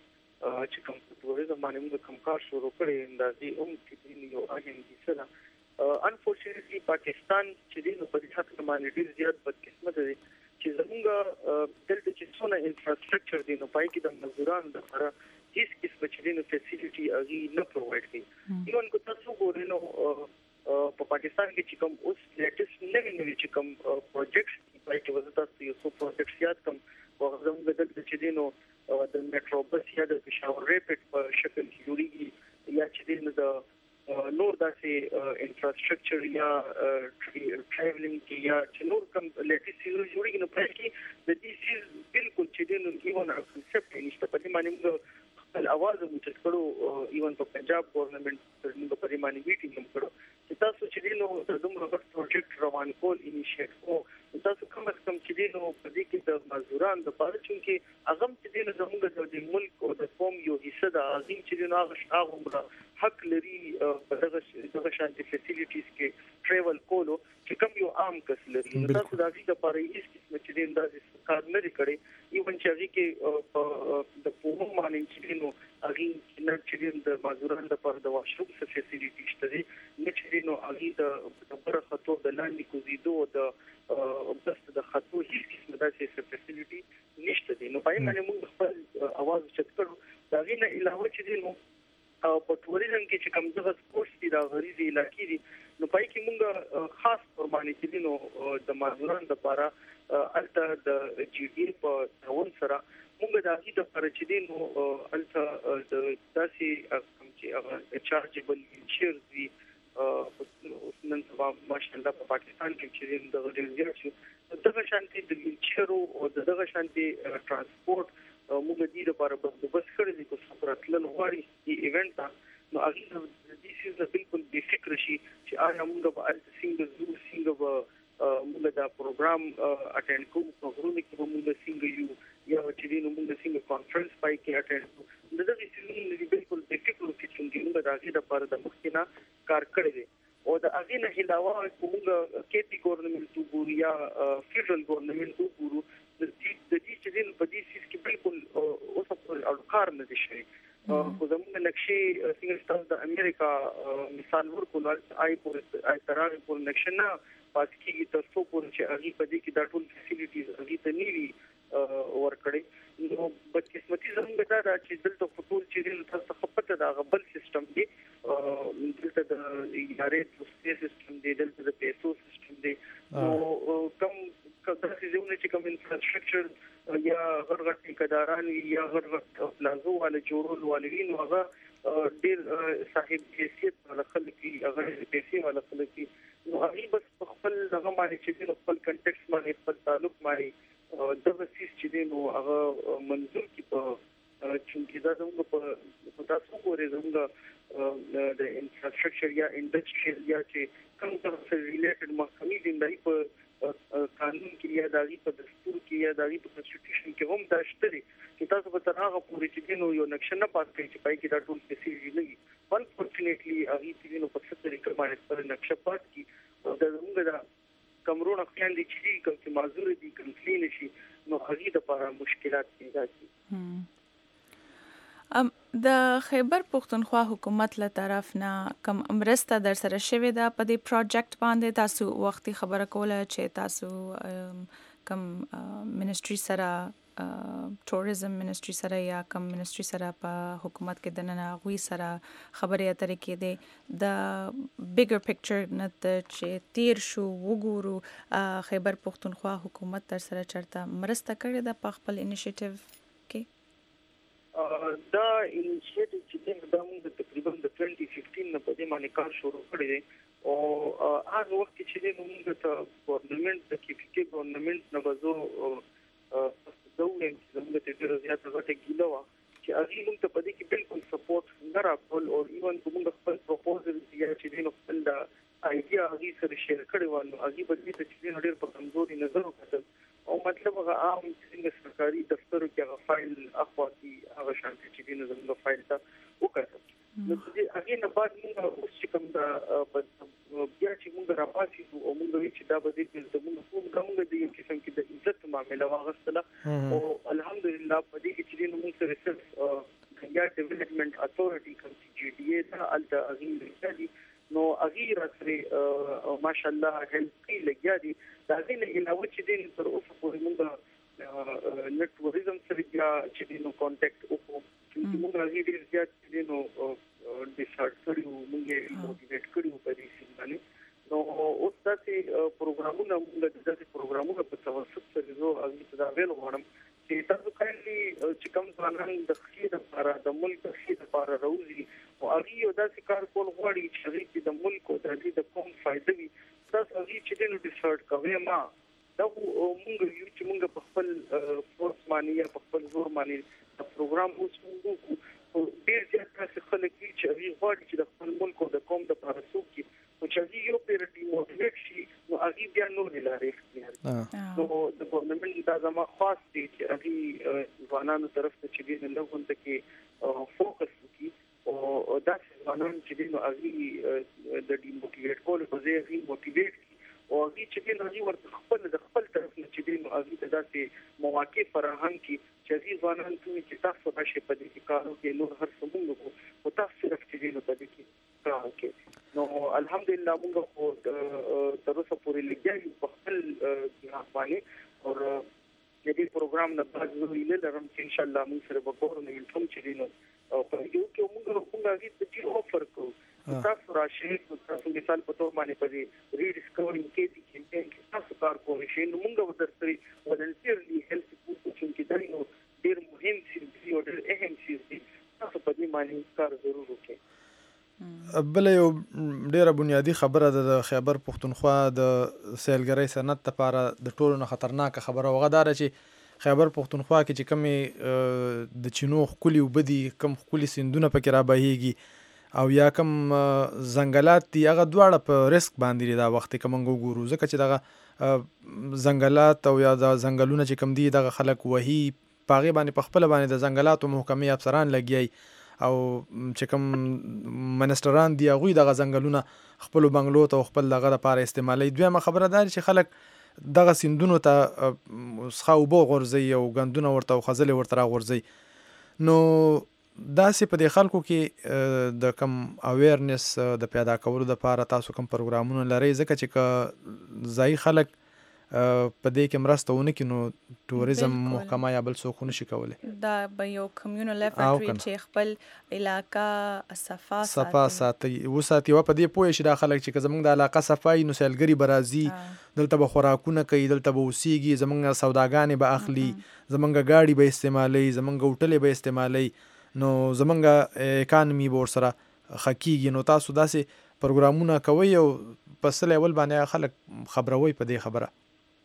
چې کوم ټوریزم باندې موږ کوم کار شروع کړی دا دې هم چې یو اهم کیسه ده. انفورچونټلی پاکستان چې د په دې حد کې باندې ډیر زیات بدقسمت دي چې زموږ دلته چې څونه انفراستراکچر دي نو پای کې د مزدورانو لپاره هیڅ قسم چې د فیسیلیټي اغي نه پرووایډ کوي. ایون کو تاسو ګورئ نو په پاکستان کې چې کوم اوس لیټیسټ نوی نوی چې کوم پروجیکټس پای کې وزتا یو څو پروجیکټس یاد کوم او زموږ دلته چې دي نو د میټرو بس یا د پېښور ریپټ په شکل جوړیږي یا چې دي نو د نور داسې انفراستراکچر یا ټریولینګ کې یا چې نور کوم لیټیسټ سیزون جوړیږي نو پای کې د دې سیز بالکل چې دي نو ایون کنسپټ نشته. په دې معنی موږ خپل اواز موږ کړو ایون په پنجاب ګورنمنت موږ په دې معنی میټینګ هم کړو چې تاسو چې دي نو د دومره غټ پروجیکټ روان کول انیشیټ کو تاسو کوم کم چې دي نو په دې کې د مزدوران د پاره چې هغه چې دي نو زموږ د ملک او د قوم یو حصہ د هغه چې دي نو هغه هغه حق لري په دغه دغه شانتي فیسیلیټیز کې ټریول کولو چې کوم یو عام کس لري. تاسو د دې لپاره هیڅ قسم چې دي اندازې کار نه کړی ایون چې هغه کې د پوهو باندې چې نو هغه نه چې د مزدورانو لپاره د واشروم فیسیلیټی شته دي نه چې نو هغه د بره خطو د لاندې کوزیدو د بس د خطو هیڅ قسم داسې فیسیلیټی نشته دي. نو پای باندې موږ خپل اواز چت کړو دا غي نه علاوه چې دي نو په ټوریزم کې چې کوم څه سپورټس دي دا غریزي علاقې دي نو پای کې موږ خاص قرباني کړي نو د مزدورانو لپاره الته د جی ډي په تعاون سره موږ د هغې لپاره چې دي نو الته د داسې کوم چې هغه چارجبل ویلچیرز وي نن سبا ماشاءالله په پاکستان کې چې د غیر زیات شو دغه شانتي د ویلچیرو او دغه شانتي ترانسپورت موږ د دې لپاره بس کړی دي چې سفراتلن غواړي د ایونت نو هغه د دې څه بالکل بې فکر شي چې آیا موږ به څنګه زو څنګه به موږ دا پروګرام اټینډ کوو پروګرام کې موږ څنګه یو یا چې نو موږ څنګه کانفرنس پای کې اټینډ کوو د دې څه بالکل بې فکر چې څنګه موږ د هغه لپاره د مخکینه کار کړی دی او د هغه نه علاوه موږ کېپی ګورنمنت وګورو یا فیډرل ګورنمنت وګورو د دې د دې چې دین په دې سیس کې بالکل اوس په کار نه دي شي خو زموږ نقشې څنګه ستاسو د امریکا مثال ورکول آی پور آی ترانه پور نقشې نه پات کېږي تر څو پورې چې هغه په دې کې د ټول فیسیلیټیز هغه ته نیوي ورکړي نو بدقسمتي زموږ دا ده چې دلته فټول چې دین تاسو خپته دا غبل سیستم دی دلته د ادارې د سیستم دی دلته د پیسو سیستم دی نو کوم کله چې کوم انفراستراکچر یا غرغټ ټیکداران یا غرغټ پلازو ول جوړول ولوین هغه ډیر صاحب حیثیت ولا خلک هغه پیسې ولا خلک نو هغه بس خپل دغه باندې چې خپل کنټیکس باندې خپل تعلق باندې دغه سیس چې نو هغه منظور کی په چې دا زموږ په تاسو پورې زموږ د انفراستراکچر یا انډستریال یا چې کوم څه ریلیټډ محکمې دي دای په قانون کې یا دغه په دستور کې یا دغه په کنسټیټیوشن کې هم دا شته دي چې تاسو په ترغه پورې چې نو یو نقشه نه پاس کوي چې پای کې دا ټول فیسیلیټي نه وي انفورچونټلی هغه چې نو په څه طریقه باندې پر نقشه پاس کی او د موږ دا کمرونه خیان دي چې کوم چې معذور دي کنفلین شي نو هغه د لپاره مشکلات پیدا شي. ام د خیبر پختونخوا حکومت له طرف نه کم امرسته در سره شوی دا په دې پروجیکټ باندې تاسو وختي خبره کوله چې تاسو کم منسټری سره ټوریزم منسټری سره یا کم منسټری سره په حکومت کې د نن غوي سره خبرې اترې کې دي د بیګر پکچر نه چې تیر شو وګورو خیبر پختونخوا حکومت تر سره چرته مرسته کړې ده په خپل انیشیټیو کې دا انیشیټیو چې دا موږ تقریبا د دوه هزار پنځه نه په دې باندې کار شروع کړی دی او هغه وخت چې موږ ته ګورنمنت د کیفیکي ګورنمنت نه وځو دوی زموږ ته ډېر زیات غټه ګیله و چې هغه موږ ته په دې کې بالکل سپورټ نه راکول او ایون موږ خپل پروپوزل چې دین خپل د آیډیا هغه سره شیر کړی و نو هغه په دې چې ډېر په کمزوري نظر وکړل او مطلب هغه عام څنګه سرکاري دفترو کې هغه فایل اخواتی هغه شانتي چې دین زموږ فایل ته وکړل نو چې هغه نه بعد موږ اوس چې کوم دا بیا چې موږ راپاسې او موږ چې دا به دې زموږ کوم کوم د یو قسم کې د عزت معاملې واغستله او الحمدلله په دې کې چې موږ سره صرف یا مینجمنت اتورټي کوم چې جی ډي اي دا الته اغي دي نو اغي راځي ماشاءالله هیلپ کوي لګیا دي دا غي نه علاوه چې دین تر اوسه پورې موږ نت ټوریزم سره چې نو کانټیکټ وکړو چې موږ اغي ډیر زیات چې نو ډیسایډ کړو موږ موټیویټ کړو په دې سیمه نو اوس تاسو پروګرامونه موږ د تاسو پروګرامونه په توسط سره زو اغي ته دا ویل غواړم چې تاسو کایندلی چې کوم ځوانان د خیر لپاره د ملک د خیر لپاره راوځي او هغه یو داسې کار کول غواړي چې د ملک او د دې د کوم فائدې وي تاسو هغه چې دنه ډیسایډ کوي ما دا موږ یو چې موږ په خپل فورس باندې یا په خپل زور باندې د پروګرام اوس موږ او ډیر زیات تاسو خلک چې هغه غواړي چې د خپل ملک او د قوم د لپاره څوک او چې هغه یو پیر ډی موټیویټ شي نو هغه بیا نور لارې اختیار نو د ګورنمنت دا زما خاص دي چې هغه ځوانانو طرف ته چې دین له غونډه کې فوکس وکړي او دا ځوانان چې دین هغه د ډی موټیویټ کول په ځای هغه موټیویټ او هغه چې دین هغه ورته خپل د خپل طرف نه چې دین هغه ته داسې مواقع فراهم کړي چې هغه ځوانان چې تاسو راشي په دې کارو کې نور هر څه موږ او تاسو صرف چې دین په دې کې کار کوي نو الحمدلله موږ خو تر اوسه پورې لګیږو په خپل ځواني او د دې پروګرام نه بعد زه ویل لرم چې ان شاء الله موږ سره به کورونه کوم چې دینو او په یو کې موږ کومه غي د اوفر کوو تاسو راشي تاسو مثال په تور باندې پدې ری ډیسکورینګ کې دي چې تاسو کار کوئ شي نو موږ ورته ولنټیرلی هیلپ کوو چې دا یو ډیر مهم څه او ډیر اهم څه دی تاسو په دې باندې کار ضرور وکړئ بل یو ډیره بنیادی خبره ده د خیبر پښتونخوا د سیلګرۍ صنعت لپاره د ټولو نه خطرناک خبره وغدار چې خیبر پښتونخوا کې چې کمی د چینو خولي وبدي کم خولي سندونه پکې را بهيږي او یا کم زنګلات دی هغه دواړه په ریسک باندې دا وخت کې موږ ګورو ځکه چې دغه زنګلات او یا د زنګلونه چې کم دي دغه خلک وਹੀ پاغي باندې په خپل باندې د زنګلات او محکمې افسران لګي او چې کوم منستران دی هغه دغه زنګلونه خپل بنگلو ته خپل دغه لپاره استعمالي دویمه خبره ده چې خلک دغه سندونو ته سخاوبو غورځي او غندونه ورته خزل ورته را غورځي نو داسې په دې خلکو کې د کم اویرنس د پیدا کولو لپاره تاسو کوم پروګرامونه لري ځکه چې ځای خلک په دې کې مرسته ونه کینو ټوریزم محکمه یا بل څوک نشي کولای دا به یو کمیونل افورت چې خپل علاقہ صفا صفا ساتي وساتي و په دې پوه شي دا خلک چې زمونږ د علاقہ صفای نو سیلګری برازي دلته به خوراکونه کوي دلته به اوسېږي زمونږ سوداګانې به اخلي زمونږ گاډي به استعمالي زمونږ هوټلې به استعمالي نو زمونږ اکانومي به ورسره خکېږي نو تاسو داسې پروګرامونه کوي او په څه لیول باندې خلک خبروي په دې خبره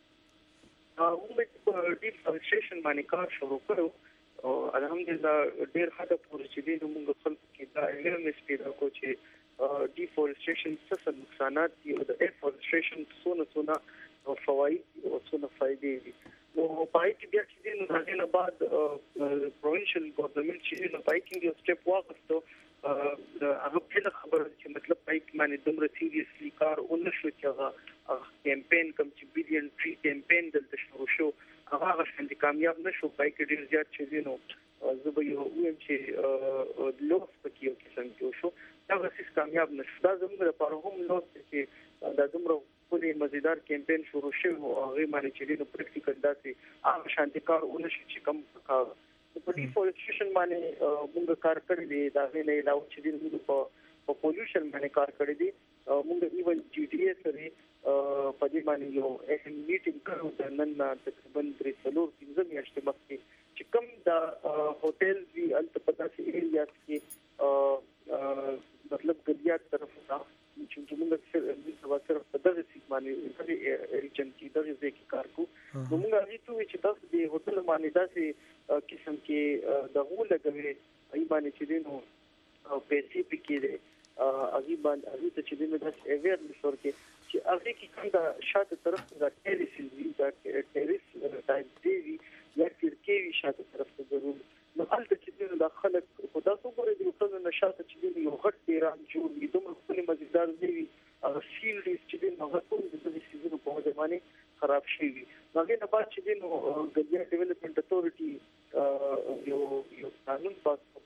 موږ ډیفورسټریشن باندې کار شروع کړو او الحمدلله ډیر حد پورې چې دې موږ خلک کې دا علم پیدا کو چې ډیفورسټریشن څه نقصانات دي او د افورسټریشن څونه څونه فواید او څونه فائدې دي نو پای کې بیا چې دې نو هغه نه بعد پروینشل ګورنمنت چې نو پای کې یو سټپ واغستو هغه په خبره چې مطلب پای کې باندې دومره سیریسلی کار ونشو چې هغه کمپاین کوم چې بیلیون ټری کمپاین دلته شروع شو هغه غوښتل کامیاب نشو پای کې ډیر زیات چې نو زه به یو وایم چې لوس پکې یو قسم کې شو دا هیڅ کامیاب نشو دا زموږ لپاره هم لوس چې دا دومره په مزیدار کمپاین شروع شو او هغه باندې چې نو پریکټیکل داسې هغه شانتي کار ونشي چې کوم کار په ډیفورسټریشن باندې موږ کار کړی دی دا نه علاوه چې موږ په په پولوشن باندې کار کړی دی موږ ایون جی ډي اي سره په دې باندې یو اهم میټینګ کړو د نن تقریبا درې څلور پنځه میاشتې مخکې چې کوم د هوټل وی الته په داسې ایریاز کې مطلب ګلیات طرف ته چې موږ صرف په دغه سیمه باندې ریجن کې دغه ځای کې کار کوو نو موږ هغه ته چې تاسو د هوټل باندې داسې قسم کې د غول لګوي ای باندې چې دینو پیسې پکې دي هغه باندې هغه ته چې دینو داسې اویرنس ورکړي چې هغه کې کوم د شاته طرف د ټیریس دا ټیریس ټایپ دی یا کېږي شاته طرف ته ضرور نو البته چې دینو د خلک خدا څو ګوري د خپل نشاته چې دینو یو غټ پیران جوړ دي دومره خپل مزیدار دی هغه سیل دي چې دینو هغه ټول د دې سيزونو په وجه باندې خراب شي هغه نه بعد چې دینو ګډیا ډیولپمنٹ اتورټي یو یو قانون پاس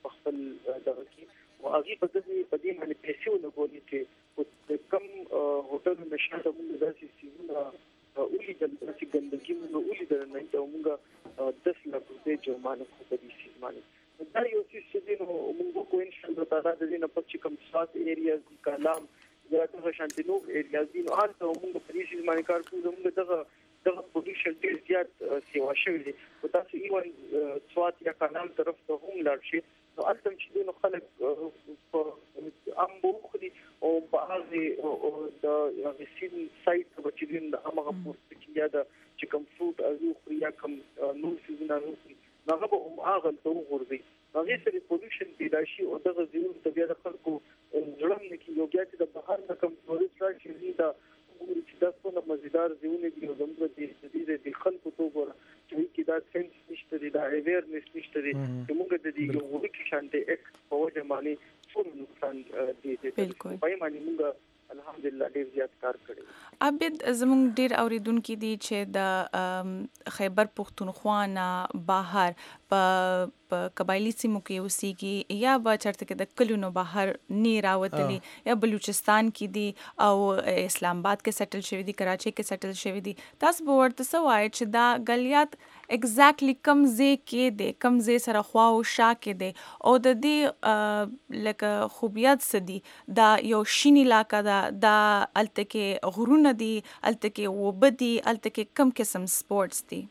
په خپل دغه کې او هغه په دې په دې باندې پیسې ولګولې چې کم هوټل نشاته موږ داسې سیمونه اولی د داسې ګندګي موږ اولی د نه ته موږ دس لک روپۍ جرمانه کو په دې سیمه دا یو څه چې نو موږ کو ان شاء الله تعالی د دې نه پچ کم سات ایریاز د کلام دغه شانتینو ایریاز دي نو هر څه موږ په دې سیمه کار کوو موږ دغه دغه پوزیشن ډیر زیات سیوا شوی دی او تاسو ایون سوات یا کلام طرف ته هم لاړ شئ نو اصلا چې نو خلک په ام بوخري او په هغه د وسیل سایت په چې د هغه پوسټ کې یا د چې کوم فروټ او خو یا کوم نو سيزونه نو هغه به هم هغه ته ورغورځي هغه سره پوزیشن پیدا شي او دغه زیون طبيعت خلکو ځړم نه کې یو ګټه د بهر نه کوم ټوریست راشي دا چې دا څونه مزیدار زیونه دي او زموږ د دې د خلکو ته وګوره چې کې دا سنس نشته دی دا اویرنس نشته دی چې موږ د دې یو وړوکی شانتي اک په وجه باندې څومره نقصان دي دي بالکل په باندې موږ الحمدلله ډیر زیات کار کړی عبد زموږ ډیر اوریدونکو دي چې د خیبر پختونخوا نه بهر په قبایلی سیمو کې اوسېږي یا به چرته کې د کلونو بهر نه راوتلي یا بلوچستان کې دي او اسلام آباد کې سیټل شوی دي کراچي کې سیټل شوی دي تاسو به ورته سوای چې دا غلیات ایگزیکټلی کم ځای کې دي کم ځای سره خوا او شا کې دي او د دې لکه خوبیات سدي دا یو شینی علاقہ دا دا الته کې غرونه دي الته کې وبدي الته کې کم قسم سپورتس دي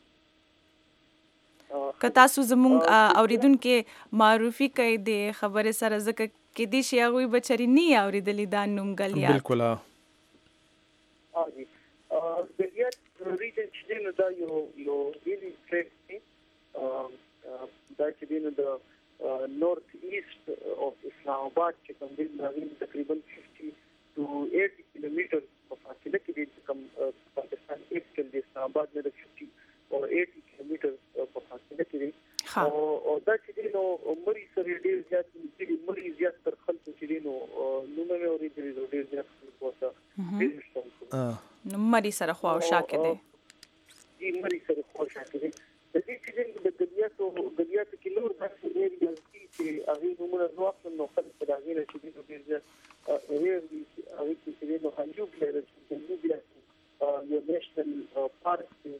که تاسو زموږ اوریدونکو معرفي کوي د خبره سره ځکه کې دي شي هغه بچري نه اوریدلې دا نوم غلیات بالکل ها دي غلیات ریجن چې نو دا یو یو ریلی ټریک دی دا چې نو د نورث ایست اف اسلام آباد چې کوم دی دا تقریبا fifty to eighty کیلومتر په فاصله کې دی کوم پاکستان ایست کې د اسلام آباد نه fifty or eighty کیلومتر په فاصله کې دی او دا چې نو مری سره ډیر زیات دی مری زیات تر خلکو چې نو نو مې اورېدل ډیر زیات خلکو ته نو مری سره خو او شا کې دی دی مری سره خو شا کې دی د دې چې د غلیاتو غلیاتو کې نور داسې ایریاز دي چې هغه نمونه نو نو خلک دا غیر چې ډیر زیات ایریاز دي هغه چې نو هنجو بلر چې نو بیا یو نېشنل پارک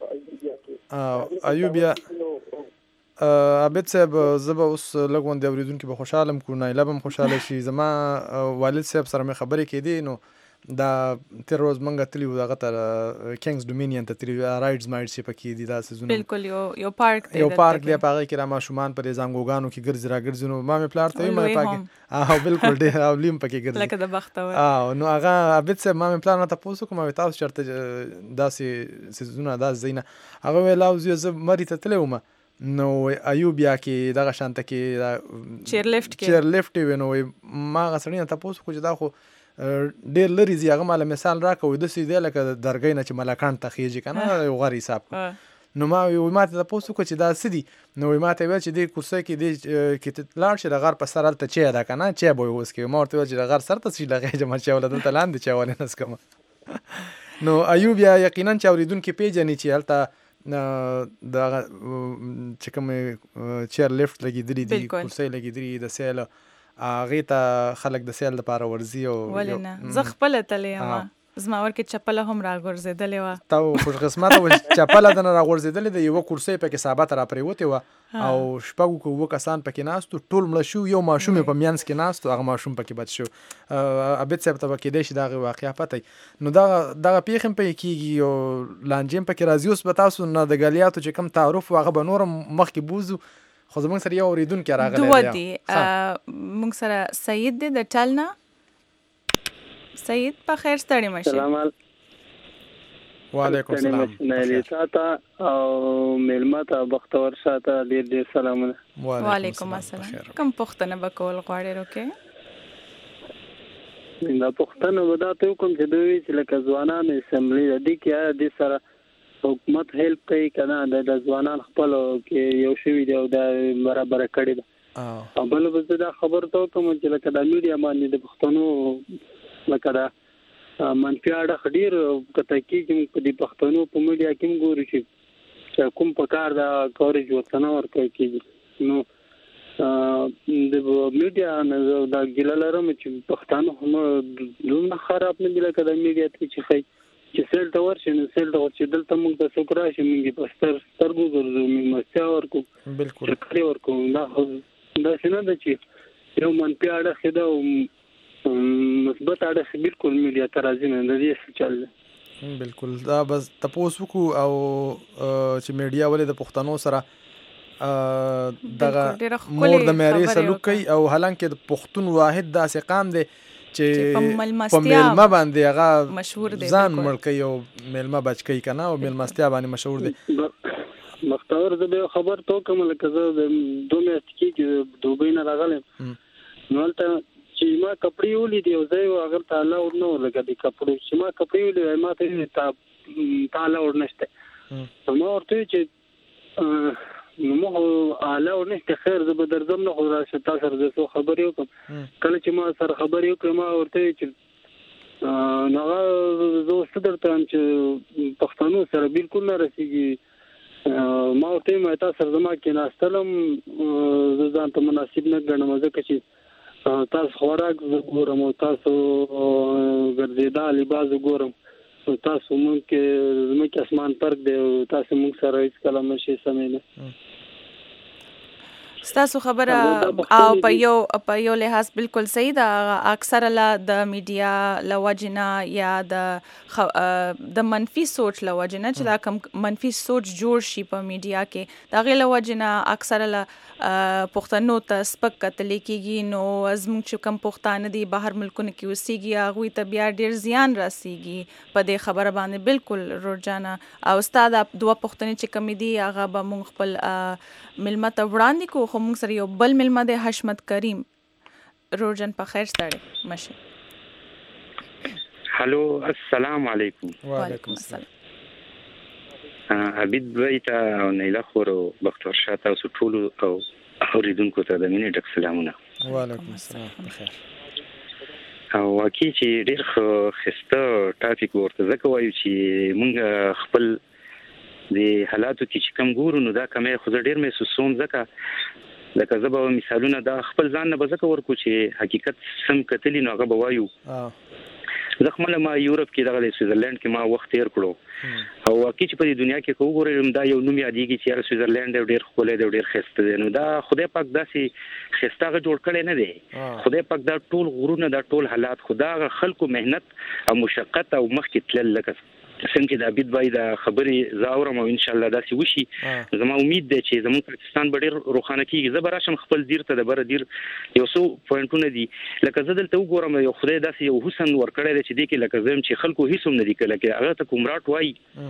ایوبیا عبد صاحب زبا اوس لګون د اوریدونکو به خوشاله کو نه لبم خوشاله شي زما والد صاحب سره مې خبرې کېدې نو دا تیر روز منګه تلی و دغه تر کینګز ډومینین ته تلی رایډز مایډ شي پکې دي دا سيزونه بالکل یو یو پارک دی یو پارک دی په هغه کې را ما شومان پر زنګوګانو کې ګرځي را ګرځي نو ما مې پلار ته مې پاکه اه بالکل دی او لیم پکې ګرځي لکه د بختور اه نو هغه عبد صاحب ما مې پلار نه تاسو کومه تاسو چرته داسې سيزونه داس زینه هغه ویلاو زه مری ته تلو ما نو ایوبیا کې دغه شانته کې چیر لیفت کې چیر لیفت وینو ما غسړی نه تاسو خو دا خو ډېر لري زی هغه مال مثال راکوي د سې دی لکه درګۍ نه چې ملکان ته خېږي کنه یو غری حساب نو ما یو ماته د پوسټ کو چې دا سدي نو ماته ویل چې د کورسه کې د کې لاړ شي د غر په سر الته چې دا کنه چې به اوس کې مورته ویل چې د غر سر ته شي لغې جمع چې ولادت لاندې چې ولې نس کوم نو ایوبیا یقینا چې اوریدونکو پیجنې چې الته د چې کوم چیر لیفت لګې درې دي کورسه لګې درې د سیل اغه ته خلک د سیل لپاره ورزي او ولنه زه خپل تلې ما زما ورکه چپله هم راغورځېدلې و تا خوش قسمت و چپله د راغورځېدلې د یو کرسي په کې ثابت را پریوته و او شپږو کو وکسان پکې ناستو ټول مړ شو یو ماشوم په میانس کې ناستو هغه ماشوم پکې بچ شو ابد څه ته کې د شي دغه واقعیا پته نو دا دغه پیخم په کېږي او لانجیم پکې راځي اوس به تاسو نه د غلیاتو چې کم تعارف واغه به نور مخکې بوزو خو زمونږ سره یو اوریدونکو راغلی دوه دي مونږ سره سید دی د ټلنا سید په خیر ستړي مشه سلام وعلیکم السلام نه تاسو او ملمت بختور ساته ډیر ډیر سلامونه وعلیکم السلام کوم پښتنه بکول غواړي روکه دا پښتنه ودا ته کوم چې دوی چې لکه ځوانان اسمبلی د دې کې د سره حکومت هیلپ کوي کنه د ځوانان خپل کې یو شوی دی او د برابر کړی دا او بل به دا خبر ته کوم چې لکه د میډیا باندې د پښتنو لکه دا منفي اړه ډیر کته کې چې د پښتنو په میډیا کې ګوري چې کوم په کار دا کورج وطن ورکوي کیږي نو د میډیا نه دا ګیله لرم چې پښتانه هم دومره خراب نه دي لکه د میډیا ته چې خی چې سیل ته ورشي نو سیل ته ورشي دلته موږ د څوک راشي موږ په ستر سترګو ګرځو موږ مستیا ورکو بالکل کړی ورکو دا دا څنګه د چې یو منفي اړه خدا او مثبت اړه بالکل میډیا ته راځي نه د دې څه چل بالکل دا بس تاسو کو او چې میډیا ولې د پښتنو سره دغه مور د معیاري سلوک کوي او حالانکه د پښتون واحد داسې قام دی چې په ملما باندې هغه مشهور دی ځان مړ کوي او ملما بچ کوي کنه او ملمستیا باندې مشهور دی مختار زه خبر تو کوم لکه زه د دوه میاشتې کې دوبۍ نه راغلم نو ته چې ما کپڑے ولیدي او زه هغه تعالی ورنو لګا دي کپڑے چې ما کپڑے ولیدي ما ته ته تعالی ورنشته نو ورته چې نو مو اعلی او نه خیر زه به درځم نه خو راشه تاسو سره زه خبرې وکم کله چې ما سره خبرې وکم ما ورته چې نو زه ستدرته چې پښتنو سره بالکل نه رسیږي ما ورته مې تاسو سره ما کې ناستلم زه ځان ته مناسب نه ګڼم ځکه چې تاسو خوراک ګورم او تاسو ګرځیدا لباس ګورم تاسو مونږ کې زموږ اسمان فرق دی تاسو مونږ سره هیڅ کلمه شي سمینه ستاسو خبره او په یو په یو لحاظ بالکل صحیح ده اکثر لا د میډیا لوجنا یا د د منفي سوچ لوجنا چې دا کم منفي سوچ جوړ شي په میډیا کې دا غي لوجنا اکثر لا پښتنو ته سپک کتل کېږي نو زموږ چې کم پښتانه دي بهر ملکونو کې اوسېږي هغه ته بیا ډیر زیان رسیږي په دې خبره باندې بالکل روزانه او استاد دوه پښتنې چې کم دي هغه به مونږ خپل ملمت وړاندې کو خو مونږ سره یو بل ملما د حشمت کریم روزن په خیر سره مشه هالو السلام علیکم وعلیکم السلام عبید بیتا او نیلا خور او بختور شاته او ټول او اوریدونکو ته د مینې ډک سلامونه وعلیکم السلام بخیر او واکي چې ډېر خسته ټاپک ورته ځکه وایو چې مونږ خپل د حالاتو کې چې کم ګورو نو دا کمه خو ډېر محسوسوم ځکه لکه زه به مثالونه دا خپل ځان نه بزکه ورکو چې حقیقت سم کتلی نو هغه به وایو زه خپل ما یورپ کې دغه سویټزرلند کې ما وخت تیر کړو او واقعي چې په دې دنیا کې وګورم دا یو نوم یادېږي چې سویټزرلند ډېر ښکلی دی ډېر ښایسته دی نو دا خدای پاک داسې ښایسته هغه جوړ کړی نه دی خدای پاک دا ټول غرونه دا ټول حالات خو دا هغه خلکو محنت او مشقت او مخکې تلل لکه څنګه چې د عبید بای د خبرې زاورم او ان شاء الله داسې وشي زما امید ده چې زموږ پاکستان به ډېر روښانه کیږي زه به راشم خپل دیر ته د بره دیر یو څو پوینټونه دي لکه زه دلته وګورم یو خدای داسې یو حسن ورکړی دی چې دی کې لکه زه چې خلکو هیڅ هم نه دي کله کې هغه ته کوم راټ وایي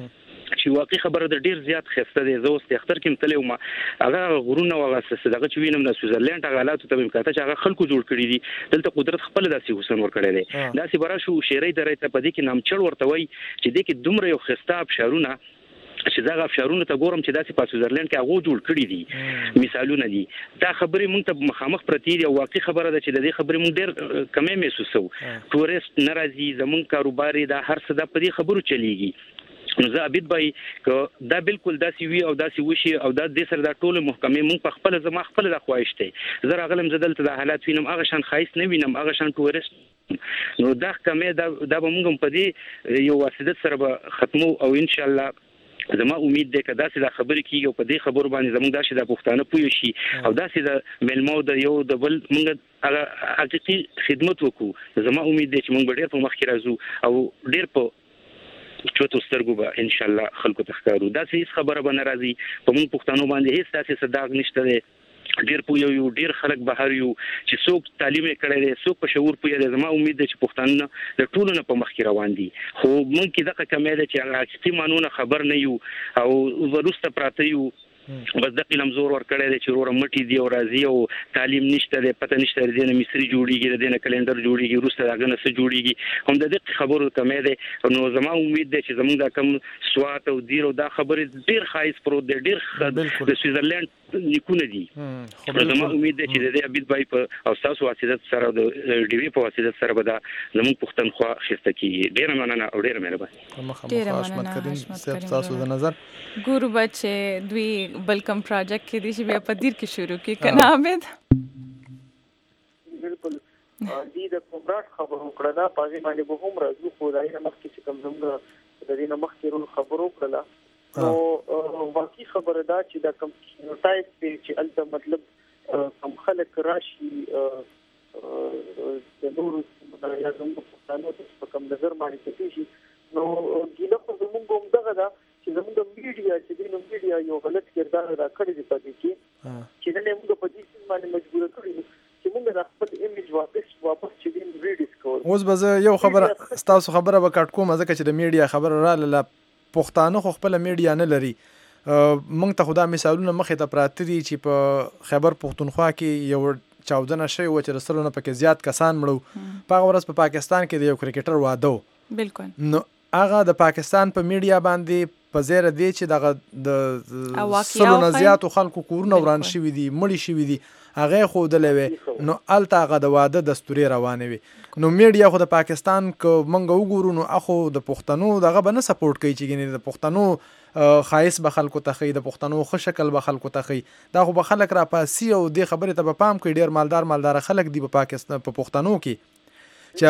چې واقعي خبره د ډیر زیات خسته دی زه اوس د اختر کې متلې وم هغه غرونه او هغه دغه چې وینم د سویټزرلند هغه حالاتو ته مې کاته چې هغه خلکو جوړ کړي دي دلته قدرت خپل داسې حسن ورکړی دی داسې برا شو شیرې درې ته پدې کې نامچړ ورته وای چې دې کې دومره یو خسته ابشارونه چې دا افشارونه ته ګورم چې داسې په سویټزرلند کې هغه جوړ کړی دي مثالونه دي دا خبرې مونږ ته مخامخ پرتی دي او واقعي خبره ده چې د دې خبرې مونږ ډېر کمې محسوسو ټورست ناراضي زمونږ کاروبار دا هر څه د پدې خبرو چلیږي نو زه عبید بای که دا بالکل داسې وي او داسې وشي او دا د سره دا ټول محکمې مونږ په خپل زما خپل د خواهش ته زه راغلم زدل ته د حالات وینم هغه شان خایس نه وینم هغه شان ټورست نو دا کمې دا دا به مونږ په دې یو واسطه سره به ختمو او ان شاء الله زما امید ده که داسې دا خبرې کیږي او په دې خبرو باندې زموږ داسې د پښتانه پوه شي او داسې د ملمو د یو د بل مونږ هغه حقيقي خدمت وکړو زما امید ده چې مونږ ډېر په مخ کې راځو او ډېر په چوتو سترګو به ان شاء الله خلکو ته ښکارو دا هیڅ خبره به ناراضي په موږ پښتنو باندې هیڅ داسې صداق نشته دی ډیر پوه یو ډیر خلک بهر یو چې څوک تعلیم کړی دی څوک په شعور پوه دی زما امید ده چې پښتانه د ټولو نه په مخ کې روان دي خو موږ کې دغه کمې ده چې هغه حقیقي مانونه خبر نه یو او ورسته پراته یو بس د قلم زور ور کړی دی چې ورور مټي دی او راضي او تعلیم نشته دی پته نشته دی نه مصری جوړیږي دی نه کلندر جوړیږي روسته هغه نه څه جوړیږي هم د دې خبرو کمې ده نو زما امید ده چې زموږ د کم سوات او دیر او دا خبره ډیر خایس پروت دی ډیر د سویټزرلند لیکونه دي زما امید ده چې د دې عبید بای په او تاسو واسطه سره د ډي وی په واسطه سره به دا زموږ پښتونخوا خسته کی ډیر مننه او ډیر مهرباني ډیر مننه حشمت تاسو د نظر ګورو بچ دوی بلکم پروجیکټ کې دي چې بیا په دیر کې شروع کی کنه عابد بالکل دې د کومراټ خبرو کړه دا پازي باندې به هم راځو خو دا یې مخکې چې کوم زموږ د دې نه مخکې رول خبرو کړه نو واقعي خبره دا چې دا کوم ټایپ چې الته مطلب کوم خلک راشي د نورو یا زموږ پښتنو په کوم نظر باندې کوي نو ګیله خو زموږ هم دغه دا چې زموږ میډیا چې د میډیا یو غلط کردار ادا کړی دی په دې کې چې نه موږ په دې باندې مجبور کړی چې موږ د خپل ایمیج واپس واپس چې دین ریډیسکور اوس به یو خبره تاسو خبره وکړ کوم ځکه چې د میډیا خبره را لاله پښتانه خو خپل میډیا نه لري موږ ته خدا مثالونه مخې ته پراته دي چې په خیبر پښتونخوا کې یو چاودنه شوی و چې رسلونه پکې زیات کسان مړو په ورځ په پاکستان کې د یو کرکټر واده بالکل نو هغه د پاکستان په میډیا باندې په زیره دی چې دغه د سلونه زیاتو خلکو کورونه وران شوي دي مړي شوي دي هغه خو دلوي نو الته هغه د واده دستوري روانه وي نو میډیا خو د پاکستان کو منګه وګورو نو اخو د پښتنو دغه به نه سپورټ کوي چې ګنې د پښتنو خایس به خلکو ته خي د پښتنو خو شکل به خلکو ته خي دا خو به خلک را پاسي او د خبره ته به پام کوي ډیر مالدار مالدار خلک دی په پاکستان په پښتنو کې چې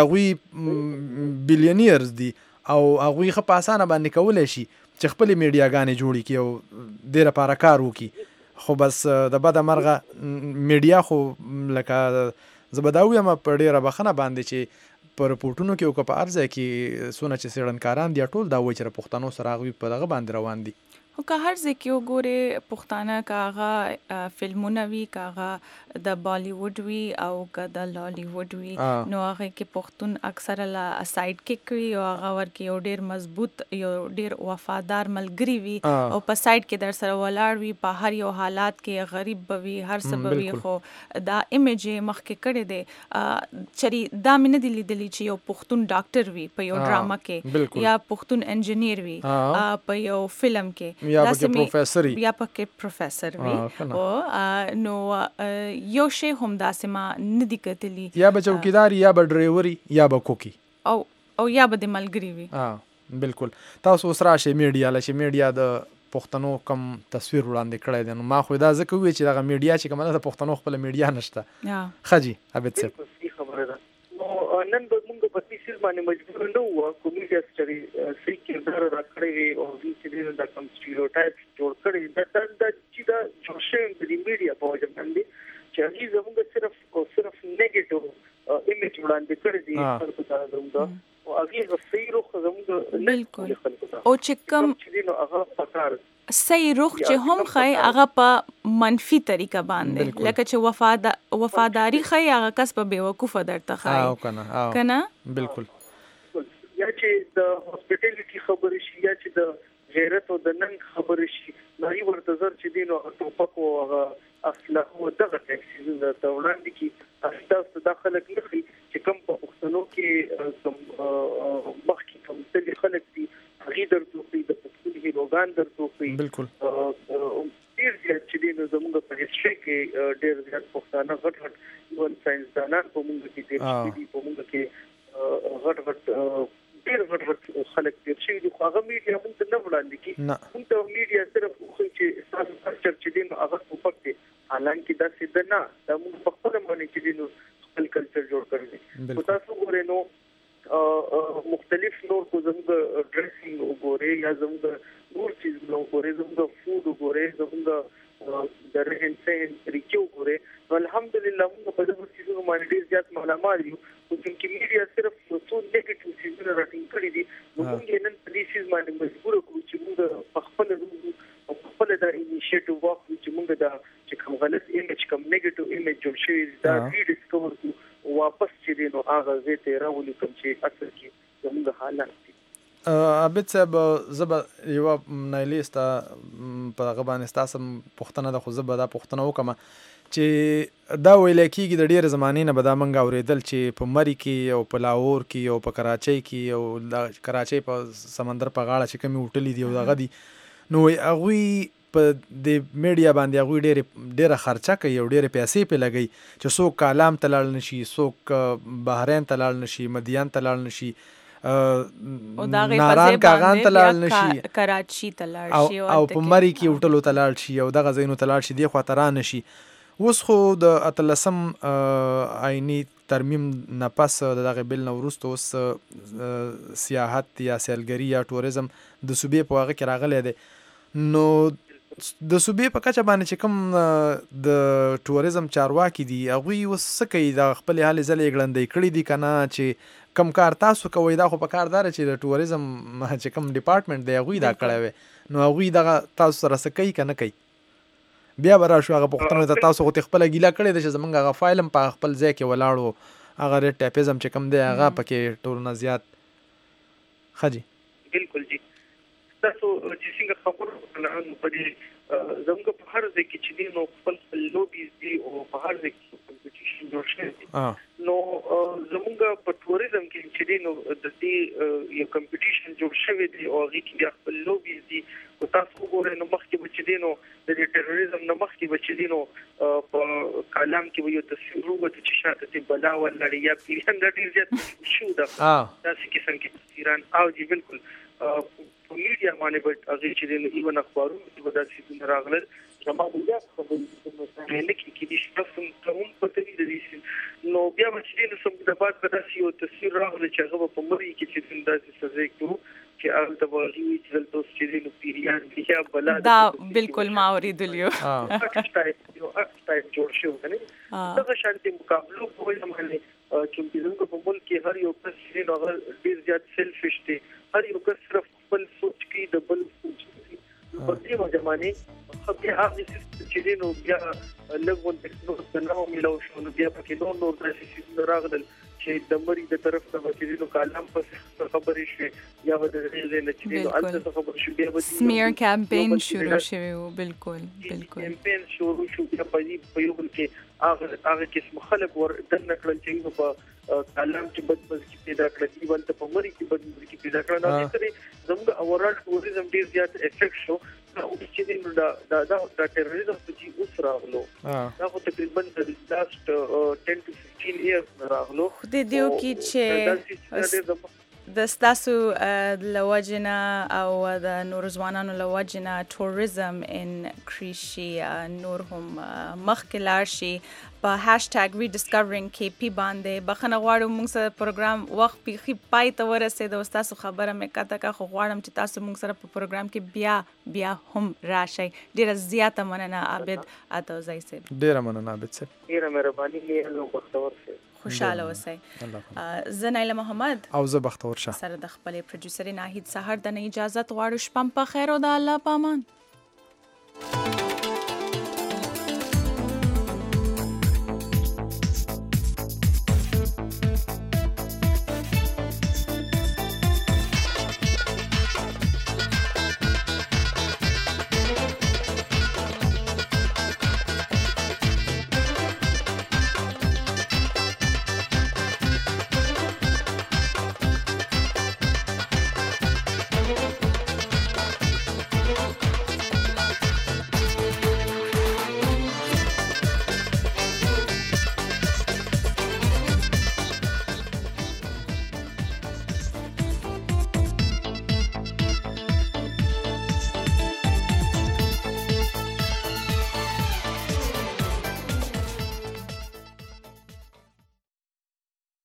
هغه بلینیرز دي او هغه خو په اسانه باندې کولای شي چې خپل میډیاګانې جوړي کی او ډیر لپاره کار وکي خو بس د بده مرغه میډیا خو لکه زبداوی ما په ډیره بخنه باندې چې پر پورټونو کې او په ارزه کې سونه چې سړنکاران دی ټول دا وایي چې پښتنو سره غوي په دغه باندې روان دي او که هر ځکه وګوره پښتانه کاغه فلمونه وی کاغه د بالیوډ وی او که د لالیوډ وی نو هغه کې پښتون اکثر لا سایډ کیک وی او هغه ورکه یو ډیر مضبوط یو ډیر وفادار ملګری وی او په سایډ کې در سره ولاړ وی په هر یو حالات کې غریب بوي هر سبب وی خو دا ایمیج مخکې کړي دي چری دا مینه دي لیدلی چې یو پښتون ډاکټر وی په یو ډراما کې یا پښتون انجینیر وی په یو فلم کې یا پکې پروفیسور یا پکې پروفیسور وي او نو یو شی هم داسې ما نه دي کتلی یا به چوکیدار یا به ډرایوري یا به کوکی او او یا به د ملګری وي ها بالکل تاسو سره شي میډیا لشه میډیا د پښتنو کم تصویر وړاندې کړی دی نو ما خو دا ځکه وی چې دا میډیا چې کومه د پښتنو خپل میډیا نشته خجی ابد څه خبره ده نو نن به موږ په تیسیل باندې مجبور نه وو کومې چې سې کېدار راکړي او چې دا کوم سټیریوټایپ جوړ کړي دا د چې دا جوړشن د میډیا په وجه باندې چې هغه زموږ صرف او صرف نیگیټیو ایمیج وړاندې کړی دي خلکو ته زموږ او هغه صحیح روخ زموږ بالکل او چې کوم چې نو هغه فکر صحیح روخ چې هم خای هغه په منفي طریقه باندې لکه چې وفادار وفاداری خای هغه کس په بیوقوفه درته خای او کنه او کنه بالکل یا چې د هاسپټیلیټي خبرې شي یا چې د غیرت او د نن خبرې شي نړۍ ورته زر چې دین او ټوپک او هغه اصله او دغه ټیکسي د وړاندې کې اساس داخله کړي چې کوم په پښتنو کې کوم مخکې کوم څه خلک دي هغه درته د پښتون هیروګان درته بالکل ډیر زیات چې دین زموږ په هیستوري کې ډیر زیات پښتانه غټ غټ ون ساينسدانان په موږ کې دي په موږ کې غټ غټ ډیر غټ غټ خلک دي چې هغه میډیا موږ ته نه وړاندې کی موږ ته میډیا صرف خو چې تاسو کلچر چې دین هغه په پکې حالانکه دا څه نه دا موږ په خپل باندې چې دین خپل کلچر جوړ کړی نو تاسو ګورئ نو مختلف نور کو زموږ ډریسینګ وګورئ یا زموږ نور چیز نو وګورئ زموږ فود وګورئ زموږ د رهن سهن طریقې وګورئ الحمدلله موږ په دغه چیزونو باندې ډیر زیات معلومات یو چې میډیا صرف څو نیگیټیو چیزونه راټینګ کړی دي نو موږ نن په دې چیز باندې مجبور کړو چې موږ په خپل او خپل د انیشیټیو واخلو چې موږ دا چې کوم غلط ایمیج کوم نیگیټیو ایمیج جوړ شوی دا ریډیسکور کړو واپس چې دینو هغه زه ته راولې کوم چې اصل کې زموږ حالات دي ابد صاحب زبا یو نایلیستا په هغه باندې تاسو پښتنه د خو زبا د پښتنه وکم چې دا ویل کېږي د ډېر زمانې نه به دا منګه اورېدل چې په مری کې او په لاهور کې او په کراچۍ کې او د کراچۍ په سمندر په غاړه چې کومې هوټلې دي او دغه دي نو هغوی په د میډیا باندې هغوی ډېرې ډېره خرچه کوي او ډېرې پیسې پرې لګوي چې څوک کالام ته لاړ نشي، څوک بحرین ته لاړ نشي، مدیان ته لاړ نشي، ناران کاغان ته لاړ نشي، کراچي ته لاړ شي او په مري کې هوټلو ته لاړ شي او دغه ځایونو ته لاړ شي، دې خواته را نشي. اوس خو د اتلسم آئیني ترمیم نه پس د دغه بل نه وروسته اوس سیاحت یا سیلګري یا ټوریزم د صوبې په هغه کې راغلی دی. نو د صوبې په کچه باندې چې کوم د ټوریزم چارواکي دي هغوی اوس څه کوي؟ د خپلې هلې ځلې ګړندۍ کړي دي که نه؟ چې کم کار تاسو کوئ دا خو په کار داره چې د ټوریزم چې کوم ډپارټمنټ دی هغوی دا کړی وی، نو هغوی دغه تاسو سره څه کوي که نه کوي؟ بیا به راشو هغه پوښتنو ته. تاسو خو ترې خپله ګیله کړې ده چې زموږ هغه فایل هم په خپل ځای کې ولاړ و، هغه ریډ ټیپیزم چې کوم دی هغه پکې ټول نه زیات. ښه جي بالکل جي تاسو چې څنګه خبرو وکړه په دې زموږ په هر ځای کې چې دي نو خپل خپل لوبیز دي او په هر ځای کې کمپټیشن جوړ شوی دي. نو زموږ په ټوریزم کې چې دي نو د دې یو کمپټیشن جوړ شوی دی او هغې کې بیا خپل لوبیز دي. او تاسو وګورئ نو مخکې به چې دي نو د دې ټیرریزم نه مخکې به چې دي نو په کالام کې به یو تصویر ووته چې شاته چې بلا ولاړې یا پیریان دا ډېر زیات شو ده داسې قسم کې تصویران. او جي بالکل په میډیا باندې به هغې چې دي نو ایون اخبارونو کې به دا څیزونه راغلل. زما به بیا خبرې نه کې کېدي چې تاسو ته هم پته وي د دې نو بیا به چې دي نو سم د بعد به داسې یو تصویر راغلی چې هغه به په مرۍ کې چې دي داسې سزا کړو چې هلته به هغې وي چې دلته اوس چې دي نو پیریان دي یا بلا دا بالکل ما اورېدلي یو عکس ټایپ یو عکس ټایپ جوړ شوی که نه دغه شانتې مقابلو په وجه باندې چونکې زموږ په ملک کې هر یو کس چې دی نو هغه ډېر زیات سیلفش دی. هر یو کس صرف خپل سوچ کوي د بل سوچ کوي. په دې وجه باندې بیا هغې څیز چې دی نو بیا لږ غونډې نور ته نه ومیلاو شو نو بیا پکې نور نور داسې څیزونه راغلل چې د مري د طرف نه به چې دی نو کالام پسې خبرې شوې یا به د هغې ځای نه چې دی نو هلته څه خبرې شو بیا به سمیر کمپین شروع شوی و. بالکل بالکل کمپین شروع شو بیا په دې په یو بل کې هغه هغه قسم خلک ور دننه کړل چې نو په کالام کې بدمزګي پیدا کړل دي ولته په مري کې بدمزګي پیدا کړل. نو دې سره زموږ اورال ټوریزم ډېر زیات افیکټ شو. او چې دی نو دا دا دا ټیرریزم چې اوس راغلو دا خو تقریبا د لاست ټن ټو ففټین ایئرز راغلو. خو دې دیو کې چې د ستاسو له وجې نه او د نورو ځوانانو له وجې نه ټوریزم انکریز شي، نور هم مخکې لاړ شي. په هاشټاګ وی ډسکورینګ کې پی باندې بخښنه غواړو موږ سره پروګرام وخت بیخي پای ته ورسېد او ستاسو خبره مې قطع کړه، خو غواړم چې تاسو موږ سره په پروګرام کې بیا بیا هم راشئ. ډېره زیاته مننه عابد عطاوزی صاحب. ډېره مننه عابد صاحب. ډېره مهرباني لیدلو بختور صاحب. خوشحاله اوسئ. زه نایله محمد او زه بختور شاه سره د خپلې پروډوسرې ناهید سهار د نه اجازت غواړو. شپه په خیر او د الله په امان.